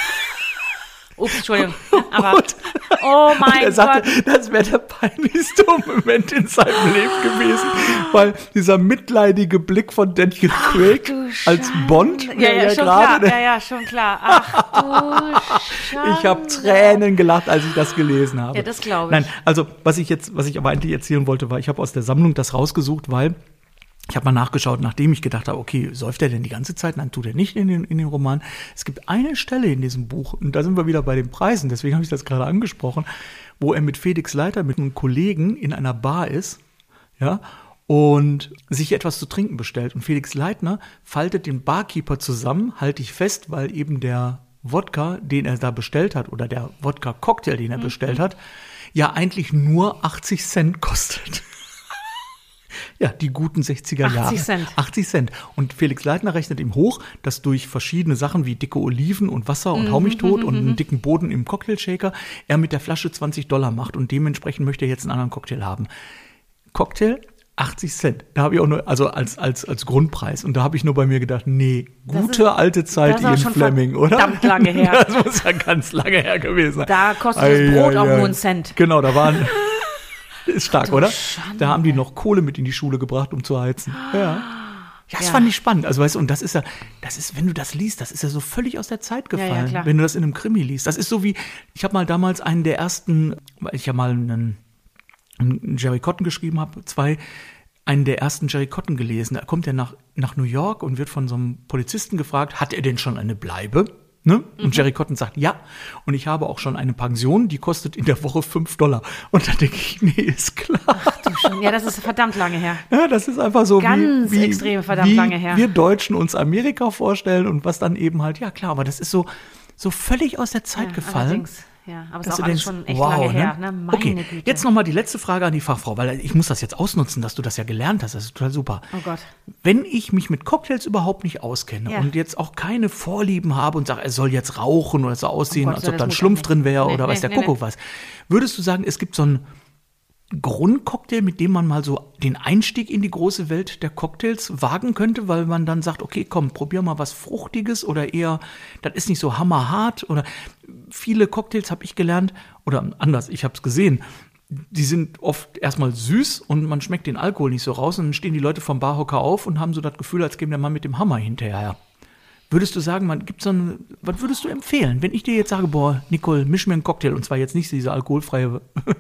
[SPEAKER 2] Ups, Entschuldigung. Aber,
[SPEAKER 1] Und-
[SPEAKER 2] oh
[SPEAKER 1] Und
[SPEAKER 2] mein
[SPEAKER 1] er sagte,
[SPEAKER 2] Gott.
[SPEAKER 1] das wäre der peinlichste Moment in seinem Leben gewesen, weil dieser mitleidige Blick von Daniel Craig
[SPEAKER 2] du
[SPEAKER 1] als
[SPEAKER 2] Schande.
[SPEAKER 1] Bond,
[SPEAKER 2] Ja,
[SPEAKER 1] der
[SPEAKER 2] ja, schon
[SPEAKER 1] gerade,
[SPEAKER 2] klar. Ja, ja, schon klar. Ach du Schande.
[SPEAKER 1] ich habe Tränen gelacht, als ich das gelesen habe.
[SPEAKER 2] Ja, das glaube ich.
[SPEAKER 1] Nein, also was ich jetzt, was ich aber eigentlich erzählen wollte, war, ich habe aus der Sammlung das rausgesucht, weil ich habe mal nachgeschaut, nachdem ich gedacht habe, okay, säuft er denn die ganze Zeit? Nein, tut er nicht in den, in den Roman. Es gibt eine Stelle in diesem Buch, und da sind wir wieder bei den Preisen, deswegen habe ich das gerade angesprochen, wo er mit Felix Leiter, mit einem Kollegen in einer Bar ist, ja, und sich etwas zu trinken bestellt. Und Felix Leitner faltet den Barkeeper zusammen, halte ich fest, weil eben der Wodka, den er da bestellt hat, oder der Wodka-Cocktail, den er bestellt hat, ja eigentlich nur achtzig Cent kostet. Ja, die guten sechziger Jahre.
[SPEAKER 2] achtzig Cent.
[SPEAKER 1] achtzig Cent. Und Felix Leitner rechnet ihm hoch, dass durch verschiedene Sachen wie dicke Oliven und Wasser und Hau mich tot und einen dicken Boden im Cocktailshaker er mit der Flasche zwanzig Dollar macht und dementsprechend möchte er jetzt einen anderen Cocktail haben. Cocktail achtzig Cent. Da habe ich auch nur, also als, als, als Grundpreis. Und da habe ich nur bei mir gedacht, nee, gute
[SPEAKER 2] ist,
[SPEAKER 1] alte Zeit Ian Fleming, oder?
[SPEAKER 2] Verdammt lange her.
[SPEAKER 1] Das muss ja ganz lange her gewesen sein.
[SPEAKER 2] Da kostet das Brot auch nur einen Cent.
[SPEAKER 1] Genau, da waren, ist stark,
[SPEAKER 2] du
[SPEAKER 1] oder?
[SPEAKER 2] Schande.
[SPEAKER 1] Da haben die noch Kohle mit in die Schule gebracht, um zu heizen. Ja. Ja, das
[SPEAKER 2] Ja.
[SPEAKER 1] fand ich spannend. Also weißt du, und das ist ja, das ist, wenn du das liest, das ist ja so völlig aus der Zeit gefallen,
[SPEAKER 2] Ja, ja, klar.
[SPEAKER 1] wenn du das in einem Krimi liest. Das ist so wie, ich habe mal damals einen der ersten, weil ich ja mal einen, einen Jerry Cotton geschrieben habe, zwei, einen der ersten Jerry Cotton gelesen. Da kommt er nach, nach New York und wird von so einem Polizisten gefragt, hat er denn schon eine Bleibe? Ne? Und mhm. Jerry Cotton sagt, ja. Und ich habe auch schon eine Pension, die kostet in der Woche fünf Dollar. Und da denke ich, nee, ist klar.
[SPEAKER 2] Ach du schon. Ja, das ist verdammt lange her.
[SPEAKER 1] Ja, das ist einfach so,
[SPEAKER 2] Ganz
[SPEAKER 1] wie, wie,
[SPEAKER 2] extrem verdammt
[SPEAKER 1] wie
[SPEAKER 2] lange her.
[SPEAKER 1] wir Deutschen uns Amerika vorstellen und was dann eben halt, ja klar, aber das ist so, so völlig aus der Zeit
[SPEAKER 2] Ja,
[SPEAKER 1] gefallen.
[SPEAKER 2] allerdings. Ja, aber es ist
[SPEAKER 1] Dass
[SPEAKER 2] auch
[SPEAKER 1] du
[SPEAKER 2] alles
[SPEAKER 1] denkst,
[SPEAKER 2] schon echt
[SPEAKER 1] wow,
[SPEAKER 2] lange
[SPEAKER 1] ne?
[SPEAKER 2] her. Ne? Meine
[SPEAKER 1] Okay,
[SPEAKER 2] Güte.
[SPEAKER 1] jetzt nochmal die letzte Frage an die Fachfrau, weil ich muss das jetzt ausnutzen, dass du das ja gelernt hast. Das ist total super.
[SPEAKER 2] Oh Gott.
[SPEAKER 1] Wenn ich mich mit Cocktails überhaupt nicht auskenne
[SPEAKER 2] Ja.
[SPEAKER 1] und jetzt auch keine Vorlieben habe und sage, er soll jetzt rauchen oder so aussehen,
[SPEAKER 2] Gott,
[SPEAKER 1] als
[SPEAKER 2] ja,
[SPEAKER 1] ob
[SPEAKER 2] das
[SPEAKER 1] da ein
[SPEAKER 2] muss
[SPEAKER 1] Schlumpf
[SPEAKER 2] auch nicht.
[SPEAKER 1] drin wäre
[SPEAKER 2] Nee,
[SPEAKER 1] oder
[SPEAKER 2] nee,
[SPEAKER 1] weiß der
[SPEAKER 2] nee,
[SPEAKER 1] Kuckuck
[SPEAKER 2] nee.
[SPEAKER 1] was, würdest du sagen, es gibt so einen Grundcocktail, mit dem man mal so den Einstieg in die große Welt der Cocktails wagen könnte, weil man dann sagt, okay, komm, probier mal was Fruchtiges oder eher, das ist nicht so hammerhart oder viele Cocktails habe ich gelernt oder anders, ich habe es gesehen, die sind oft erstmal süß und man schmeckt den Alkohol nicht so raus und dann stehen die Leute vom Barhocker auf und haben so das Gefühl, als käme der Mann mit dem Hammer hinterher. Würdest du sagen, man gibt so eine, was würdest du empfehlen, wenn ich dir jetzt sage, boah, Nicole, misch mir einen Cocktail und zwar jetzt nicht diese alkoholfreie,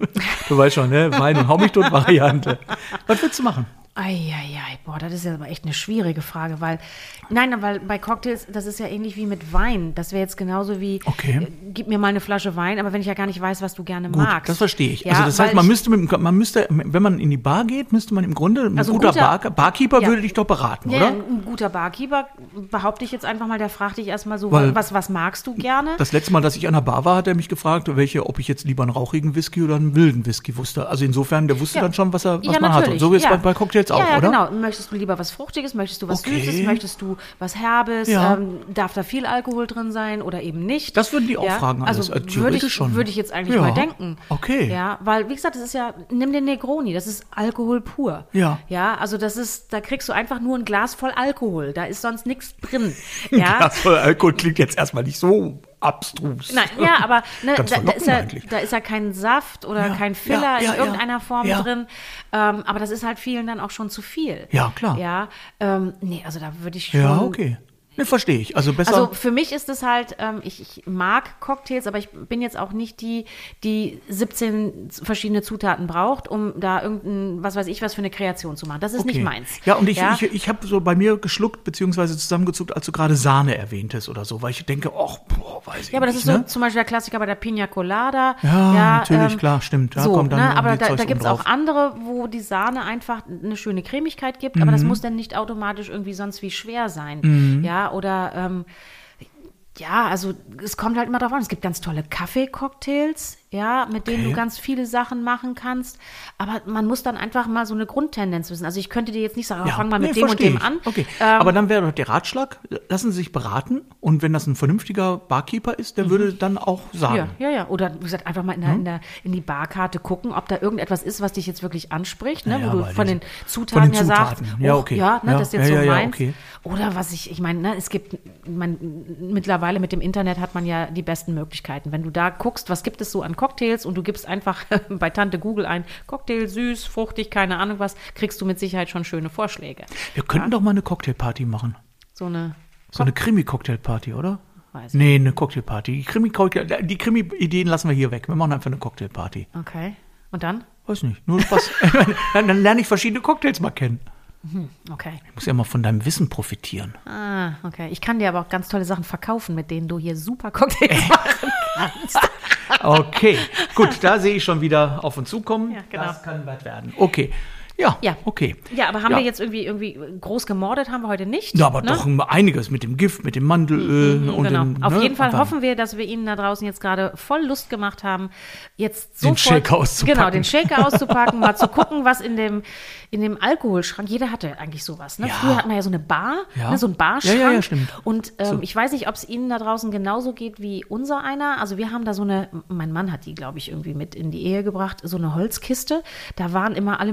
[SPEAKER 1] du weißt schon, ne, Wein und hau mich tot Variante. Was würdest du machen?
[SPEAKER 2] Eieiei, boah, das ist ja aber echt eine schwierige Frage, weil, nein, weil bei Cocktails, das ist ja ähnlich wie mit Wein. Das wäre jetzt genauso wie,
[SPEAKER 1] Okay.
[SPEAKER 2] äh, gib mir mal eine Flasche Wein, aber wenn ich ja gar nicht weiß, was du gerne
[SPEAKER 1] Gut,
[SPEAKER 2] magst.
[SPEAKER 1] das verstehe ich.
[SPEAKER 2] Ja,
[SPEAKER 1] also das
[SPEAKER 2] weil
[SPEAKER 1] heißt, man
[SPEAKER 2] ich-
[SPEAKER 1] müsste, mit, man müsste, wenn man in die Bar geht, müsste man im Grunde, ein
[SPEAKER 2] Also ein
[SPEAKER 1] guter,
[SPEAKER 2] guter-
[SPEAKER 1] Bar, Barkeeper
[SPEAKER 2] ja.
[SPEAKER 1] würde dich doch beraten,
[SPEAKER 2] Ja,
[SPEAKER 1] oder?
[SPEAKER 2] ein guter Barkeeper, behaupte ich jetzt einfach mal, der fragt dich erstmal so,
[SPEAKER 1] Weil-
[SPEAKER 2] was, was magst du gerne?
[SPEAKER 1] Das letzte Mal, dass ich an der Bar war, hat er mich gefragt, welche, ob ich jetzt lieber einen rauchigen Whisky oder einen wilden Whisky wusste. Also insofern, der wusste
[SPEAKER 2] Ja.
[SPEAKER 1] dann schon, was er, was
[SPEAKER 2] Ja,
[SPEAKER 1] man hat. Und
[SPEAKER 2] natürlich,
[SPEAKER 1] so jetzt
[SPEAKER 2] ja.
[SPEAKER 1] bei, bei Cocktails auch,
[SPEAKER 2] ja, ja,
[SPEAKER 1] oder?
[SPEAKER 2] genau. Möchtest du lieber was Fruchtiges, möchtest du was
[SPEAKER 1] Okay.
[SPEAKER 2] Süßes, möchtest du was Herbes,
[SPEAKER 1] Ja.
[SPEAKER 2] ähm, darf da viel Alkohol drin sein oder eben nicht?
[SPEAKER 1] Das würden die auch fragen alles,
[SPEAKER 2] Also
[SPEAKER 1] äh,
[SPEAKER 2] würde
[SPEAKER 1] theoretisch
[SPEAKER 2] ich,
[SPEAKER 1] schon.
[SPEAKER 2] würde ich jetzt eigentlich
[SPEAKER 1] Ja.
[SPEAKER 2] mal denken.
[SPEAKER 1] Okay.
[SPEAKER 2] Ja, weil, wie gesagt, das ist ja, nimm den Negroni, das ist Alkohol pur.
[SPEAKER 1] Ja.
[SPEAKER 2] Ja, also das ist, da kriegst du einfach nur ein Glas voll Alkohol, da ist sonst nichts drin.
[SPEAKER 1] Ja.
[SPEAKER 2] Ja,
[SPEAKER 1] Glas voll Alkohol klingt jetzt erstmal nicht so abstrus.
[SPEAKER 2] Nein, ja, aber ne,
[SPEAKER 1] Ganz
[SPEAKER 2] da, da, ist
[SPEAKER 1] verlockend
[SPEAKER 2] ja,
[SPEAKER 1] eigentlich.
[SPEAKER 2] da ist ja kein Saft oder
[SPEAKER 1] Ja,
[SPEAKER 2] kein Filler
[SPEAKER 1] ja, ja,
[SPEAKER 2] in irgendeiner Form
[SPEAKER 1] ja.
[SPEAKER 2] drin. Ähm, aber das ist halt vielen dann auch schon zu viel.
[SPEAKER 1] Ja, klar.
[SPEAKER 2] Ja, ähm, nee, also da würde ich schon.
[SPEAKER 1] Ja, okay. Ne, verstehe ich. Also besser.
[SPEAKER 2] Also für mich ist es halt, ähm, ich, ich mag Cocktails, aber ich bin jetzt auch nicht die, die siebzehn verschiedene Zutaten braucht, um da irgendein, was weiß ich, was für eine Kreation zu machen. Das ist
[SPEAKER 1] okay.
[SPEAKER 2] nicht meins.
[SPEAKER 1] Ja, und ich,
[SPEAKER 2] ja?
[SPEAKER 1] ich, ich habe so bei mir geschluckt, beziehungsweise zusammengezuckt, als du gerade Sahne erwähntest oder so, weil ich denke, ach, boah, weiß ich
[SPEAKER 2] Ja, aber das
[SPEAKER 1] nicht,
[SPEAKER 2] ist so
[SPEAKER 1] ne?
[SPEAKER 2] zum Beispiel der Klassiker bei der Pina Colada.
[SPEAKER 1] Ja, natürlich,
[SPEAKER 2] ähm,
[SPEAKER 1] klar, stimmt. Ja,
[SPEAKER 2] so,
[SPEAKER 1] kommt dann
[SPEAKER 2] ne,
[SPEAKER 1] irgendwie
[SPEAKER 2] aber da,
[SPEAKER 1] Zeugs
[SPEAKER 2] da gibt es
[SPEAKER 1] oben drauf.
[SPEAKER 2] auch andere, wo die Sahne einfach eine schöne Cremigkeit gibt, aber das muss dann nicht automatisch irgendwie sonst wie schwer sein.
[SPEAKER 1] Mhm.
[SPEAKER 2] Ja, oder ähm, ja, also es kommt halt immer drauf an. Es gibt ganz tolle Kaffee-Cocktails, ja, mit denen
[SPEAKER 1] Okay.
[SPEAKER 2] du ganz viele Sachen machen kannst. Aber man muss dann einfach mal so eine Grundtendenz wissen. Also ich könnte dir jetzt nicht sagen, oh, fang mal mit
[SPEAKER 1] nee,
[SPEAKER 2] dem und
[SPEAKER 1] verstehe
[SPEAKER 2] dem
[SPEAKER 1] ich.
[SPEAKER 2] an.
[SPEAKER 1] Okay.
[SPEAKER 2] Ähm,
[SPEAKER 1] Aber dann wäre doch der Ratschlag, lassen Sie sich beraten und wenn das ein vernünftiger Barkeeper ist, der würde dann auch sagen.
[SPEAKER 2] Ja, ja, ja. Oder wie gesagt, einfach mal in, der, in, der, in die Barkarte gucken, ob da irgendetwas ist, was dich jetzt wirklich anspricht, ne?
[SPEAKER 1] Ja,
[SPEAKER 2] wo du
[SPEAKER 1] aber
[SPEAKER 2] von
[SPEAKER 1] diese-
[SPEAKER 2] den Zutaten
[SPEAKER 1] von den
[SPEAKER 2] her sagst,
[SPEAKER 1] Zutaten. Ja,
[SPEAKER 2] oh,
[SPEAKER 1] okay.
[SPEAKER 2] ja, ne,
[SPEAKER 1] Ja,
[SPEAKER 2] das ist jetzt
[SPEAKER 1] ja,
[SPEAKER 2] so
[SPEAKER 1] ja, ja,
[SPEAKER 2] meins.
[SPEAKER 1] okay.
[SPEAKER 2] Oder was ich, ich meine, ne, es gibt, man, mittlerweile mit dem Internet hat man ja die besten Möglichkeiten. Wenn du da guckst, was gibt es so an Cocktails und du gibst einfach bei Tante Google ein, Cocktail, süß, fruchtig, keine Ahnung was, kriegst du mit Sicherheit schon schöne Vorschläge.
[SPEAKER 1] Wir könnten doch mal eine Cocktailparty machen.
[SPEAKER 2] So eine,
[SPEAKER 1] So eine Krimi-Cocktailparty, oder?
[SPEAKER 2] weiß ich.
[SPEAKER 1] Nee, eine Cocktailparty. Die Krimi-Cocktail- die Krimi-Ideen lassen wir hier weg. Wir machen einfach eine Cocktailparty.
[SPEAKER 2] Okay. Und dann?
[SPEAKER 1] Weiß nicht, nur Spaß. dann, dann lerne ich verschiedene Cocktails mal kennen.
[SPEAKER 2] Okay.
[SPEAKER 1] Ich muss ja mal von deinem Wissen profitieren.
[SPEAKER 2] Ah, okay. Ich kann dir aber auch ganz tolle Sachen verkaufen, mit denen du hier super Cocktails machen kannst.
[SPEAKER 1] Okay, gut, da sehe ich schon wieder auf uns zukommen.
[SPEAKER 2] Ja, genau.
[SPEAKER 1] Das kann was werden. Okay, ja,
[SPEAKER 2] Ja.
[SPEAKER 1] okay.
[SPEAKER 2] Ja, aber haben
[SPEAKER 1] Ja.
[SPEAKER 2] wir jetzt irgendwie, irgendwie groß gemordet, haben wir heute nicht.
[SPEAKER 1] Ja, aber
[SPEAKER 2] ne?
[SPEAKER 1] doch einiges mit dem Gift, mit dem Mandelöl. und
[SPEAKER 2] Genau.
[SPEAKER 1] dem,
[SPEAKER 2] Auf
[SPEAKER 1] ne,
[SPEAKER 2] jeden Fall
[SPEAKER 1] einfach-
[SPEAKER 2] hoffen wir, dass wir Ihnen da draußen jetzt gerade voll Lust gemacht haben, jetzt
[SPEAKER 1] Den
[SPEAKER 2] sofort,
[SPEAKER 1] Shaker auszupacken.
[SPEAKER 2] Genau, den Shaker auszupacken, mal zu gucken, was in dem, in dem Alkoholschrank, jeder hatte eigentlich sowas. Ne?
[SPEAKER 1] Ja.
[SPEAKER 2] Früher hatten wir ja so eine Bar,
[SPEAKER 1] Ja.
[SPEAKER 2] ne? so ein Barschrank.
[SPEAKER 1] Ja, ja, ja, stimmt.
[SPEAKER 2] Und ähm,
[SPEAKER 1] So.
[SPEAKER 2] ich weiß nicht, ob es Ihnen da draußen genauso geht wie unser einer. Also wir haben da so eine, mein Mann hat die, glaube ich, irgendwie mit in die Ehe gebracht, so eine Holzkiste. Da waren immer alle möglichen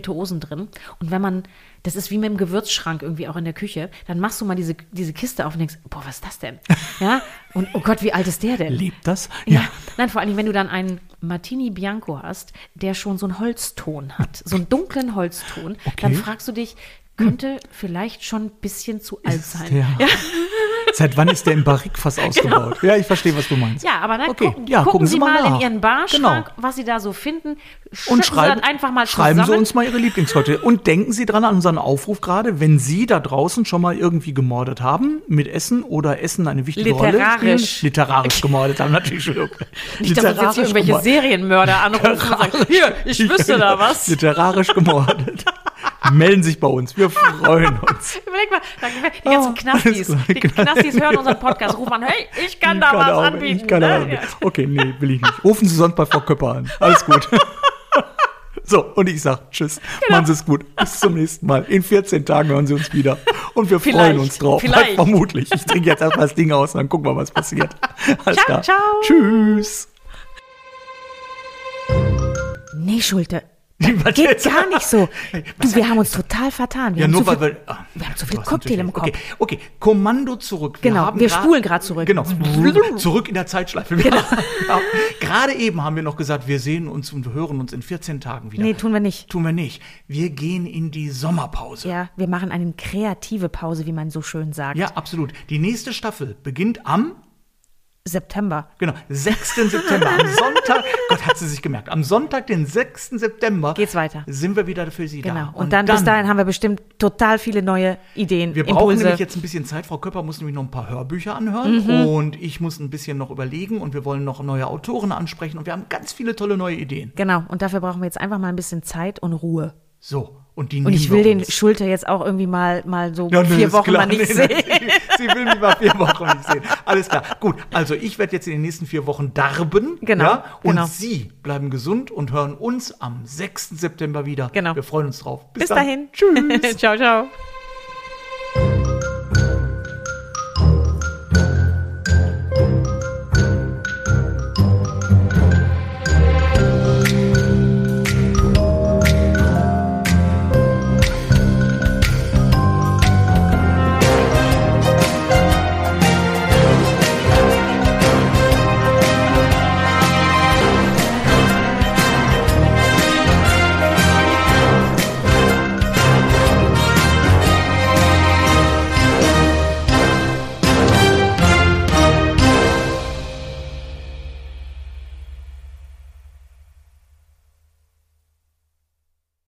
[SPEAKER 2] Spirituosen drin. Und wenn man, das ist wie mit dem Gewürzschrank irgendwie auch in der Küche, dann machst du mal diese, diese Kiste auf und denkst, boah, was ist das denn? Ja, und oh Gott, wie alt ist der denn?
[SPEAKER 1] Lebt das?
[SPEAKER 2] Ja. ja. Nein, vor allem, wenn du dann einen Martini Bianco hast, der schon so einen Holzton hat, so einen dunklen Holzton, okay. dann fragst du dich, könnte hm. vielleicht schon ein bisschen zu alt ist sein.
[SPEAKER 1] Der, ja. Seit wann ist der im Barrikfass ausgebaut? Genau. Ja, ich verstehe, was du meinst.
[SPEAKER 2] Ja, aber dann
[SPEAKER 1] okay.
[SPEAKER 2] gucken,
[SPEAKER 1] ja,
[SPEAKER 2] gucken,
[SPEAKER 1] gucken
[SPEAKER 2] Sie, Sie mal nach. in Ihren Barschrank, genau. was Sie da so finden.
[SPEAKER 1] Und schreiben,
[SPEAKER 2] Sie dann einfach mal
[SPEAKER 1] schreiben
[SPEAKER 2] zusammen.
[SPEAKER 1] Sie uns mal Ihre Lieblingscocktails. Und denken Sie dran an unseren Aufruf gerade, wenn Sie da draußen schon mal irgendwie gemordet haben, mit Essen oder Essen eine wichtige
[SPEAKER 2] Literarisch.
[SPEAKER 1] Rolle spielen. Literarisch gemordet haben, natürlich schon.
[SPEAKER 2] Nicht, dass uns jetzt hier irgendwelche gemordet. Serienmörder anrufen und sagen, hier, ich wüsste da was.
[SPEAKER 1] Literarisch gemordet. Melden sich bei uns. Wir freuen uns.
[SPEAKER 2] Überleg mal, die ganzen oh, Knastis, die Knastis hören unseren Podcast, rufen an, hey, ich kann ich da kann was auch, anbieten. Ich kann ne?
[SPEAKER 1] anbieten. Okay, nee, will ich nicht. Rufen Sie sonst bei Frau Köpper an. Alles gut. So, und ich sag tschüss. Genau. Machen Sie es gut. Bis zum nächsten Mal. In vierzehn Tagen hören Sie uns wieder. Und wir vielleicht, freuen uns drauf.
[SPEAKER 2] Vielleicht.
[SPEAKER 1] Halt vermutlich. Ich trinke jetzt erstmal das Ding aus und dann gucken wir, was passiert. Alles
[SPEAKER 2] ciao,
[SPEAKER 1] klar.
[SPEAKER 2] Ciao.
[SPEAKER 1] Tschüss.
[SPEAKER 2] Nee, Schulte. Das geht gar nicht so. Du, wir haben uns total vertan. Wir
[SPEAKER 1] ja,
[SPEAKER 2] haben
[SPEAKER 1] nur
[SPEAKER 2] zu
[SPEAKER 1] weil
[SPEAKER 2] viel,
[SPEAKER 1] wir, ah,
[SPEAKER 2] wir haben zu viel Cocktail im Kopf.
[SPEAKER 1] Okay, okay, Kommando zurück.
[SPEAKER 2] Wir genau, wir spulen gerade zurück.
[SPEAKER 1] Genau, zurück in der Zeitschleife. Genau. Ja, gerade eben haben wir noch gesagt, wir sehen uns und hören uns in vierzehn Tagen wieder.
[SPEAKER 2] Nee, tun wir nicht.
[SPEAKER 1] Tun wir nicht. Wir gehen in die Sommerpause.
[SPEAKER 2] Ja, wir machen eine kreative Pause, wie man so schön sagt.
[SPEAKER 1] Ja, absolut. Die nächste Staffel beginnt am
[SPEAKER 2] September.
[SPEAKER 1] Genau, sechsten September. Am Sonntag, Gott hat sie sich gemerkt, am Sonntag, den sechsten September
[SPEAKER 2] geht's weiter.
[SPEAKER 1] Sind wir wieder für Sie
[SPEAKER 2] genau.
[SPEAKER 1] da.
[SPEAKER 2] Und, und dann, dann bis dahin haben wir bestimmt total viele neue Ideen,
[SPEAKER 1] Wir brauchen
[SPEAKER 2] Impulse.
[SPEAKER 1] nämlich jetzt ein bisschen Zeit. Frau Köpper muss nämlich noch ein paar Hörbücher anhören mhm. und ich muss ein bisschen noch überlegen und wir wollen noch neue Autoren ansprechen und wir haben ganz viele tolle neue Ideen.
[SPEAKER 2] Genau, und dafür brauchen wir jetzt einfach mal ein bisschen Zeit und Ruhe.
[SPEAKER 1] So, und die
[SPEAKER 2] Und ich will den Schulte jetzt auch irgendwie mal, mal so ja, vier Wochen klar. mal nicht nee, sehen.
[SPEAKER 1] Sie, sie will mich mal vier Wochen nicht sehen. Alles klar. Gut, also ich werde jetzt in den nächsten vier Wochen darben.
[SPEAKER 2] Genau.
[SPEAKER 1] Ja, und
[SPEAKER 2] genau.
[SPEAKER 1] Sie bleiben gesund und hören uns am sechsten September wieder.
[SPEAKER 2] Genau.
[SPEAKER 1] Wir freuen uns drauf.
[SPEAKER 2] Bis, Bis dahin.
[SPEAKER 1] Tschüss.
[SPEAKER 2] Ciao, ciao.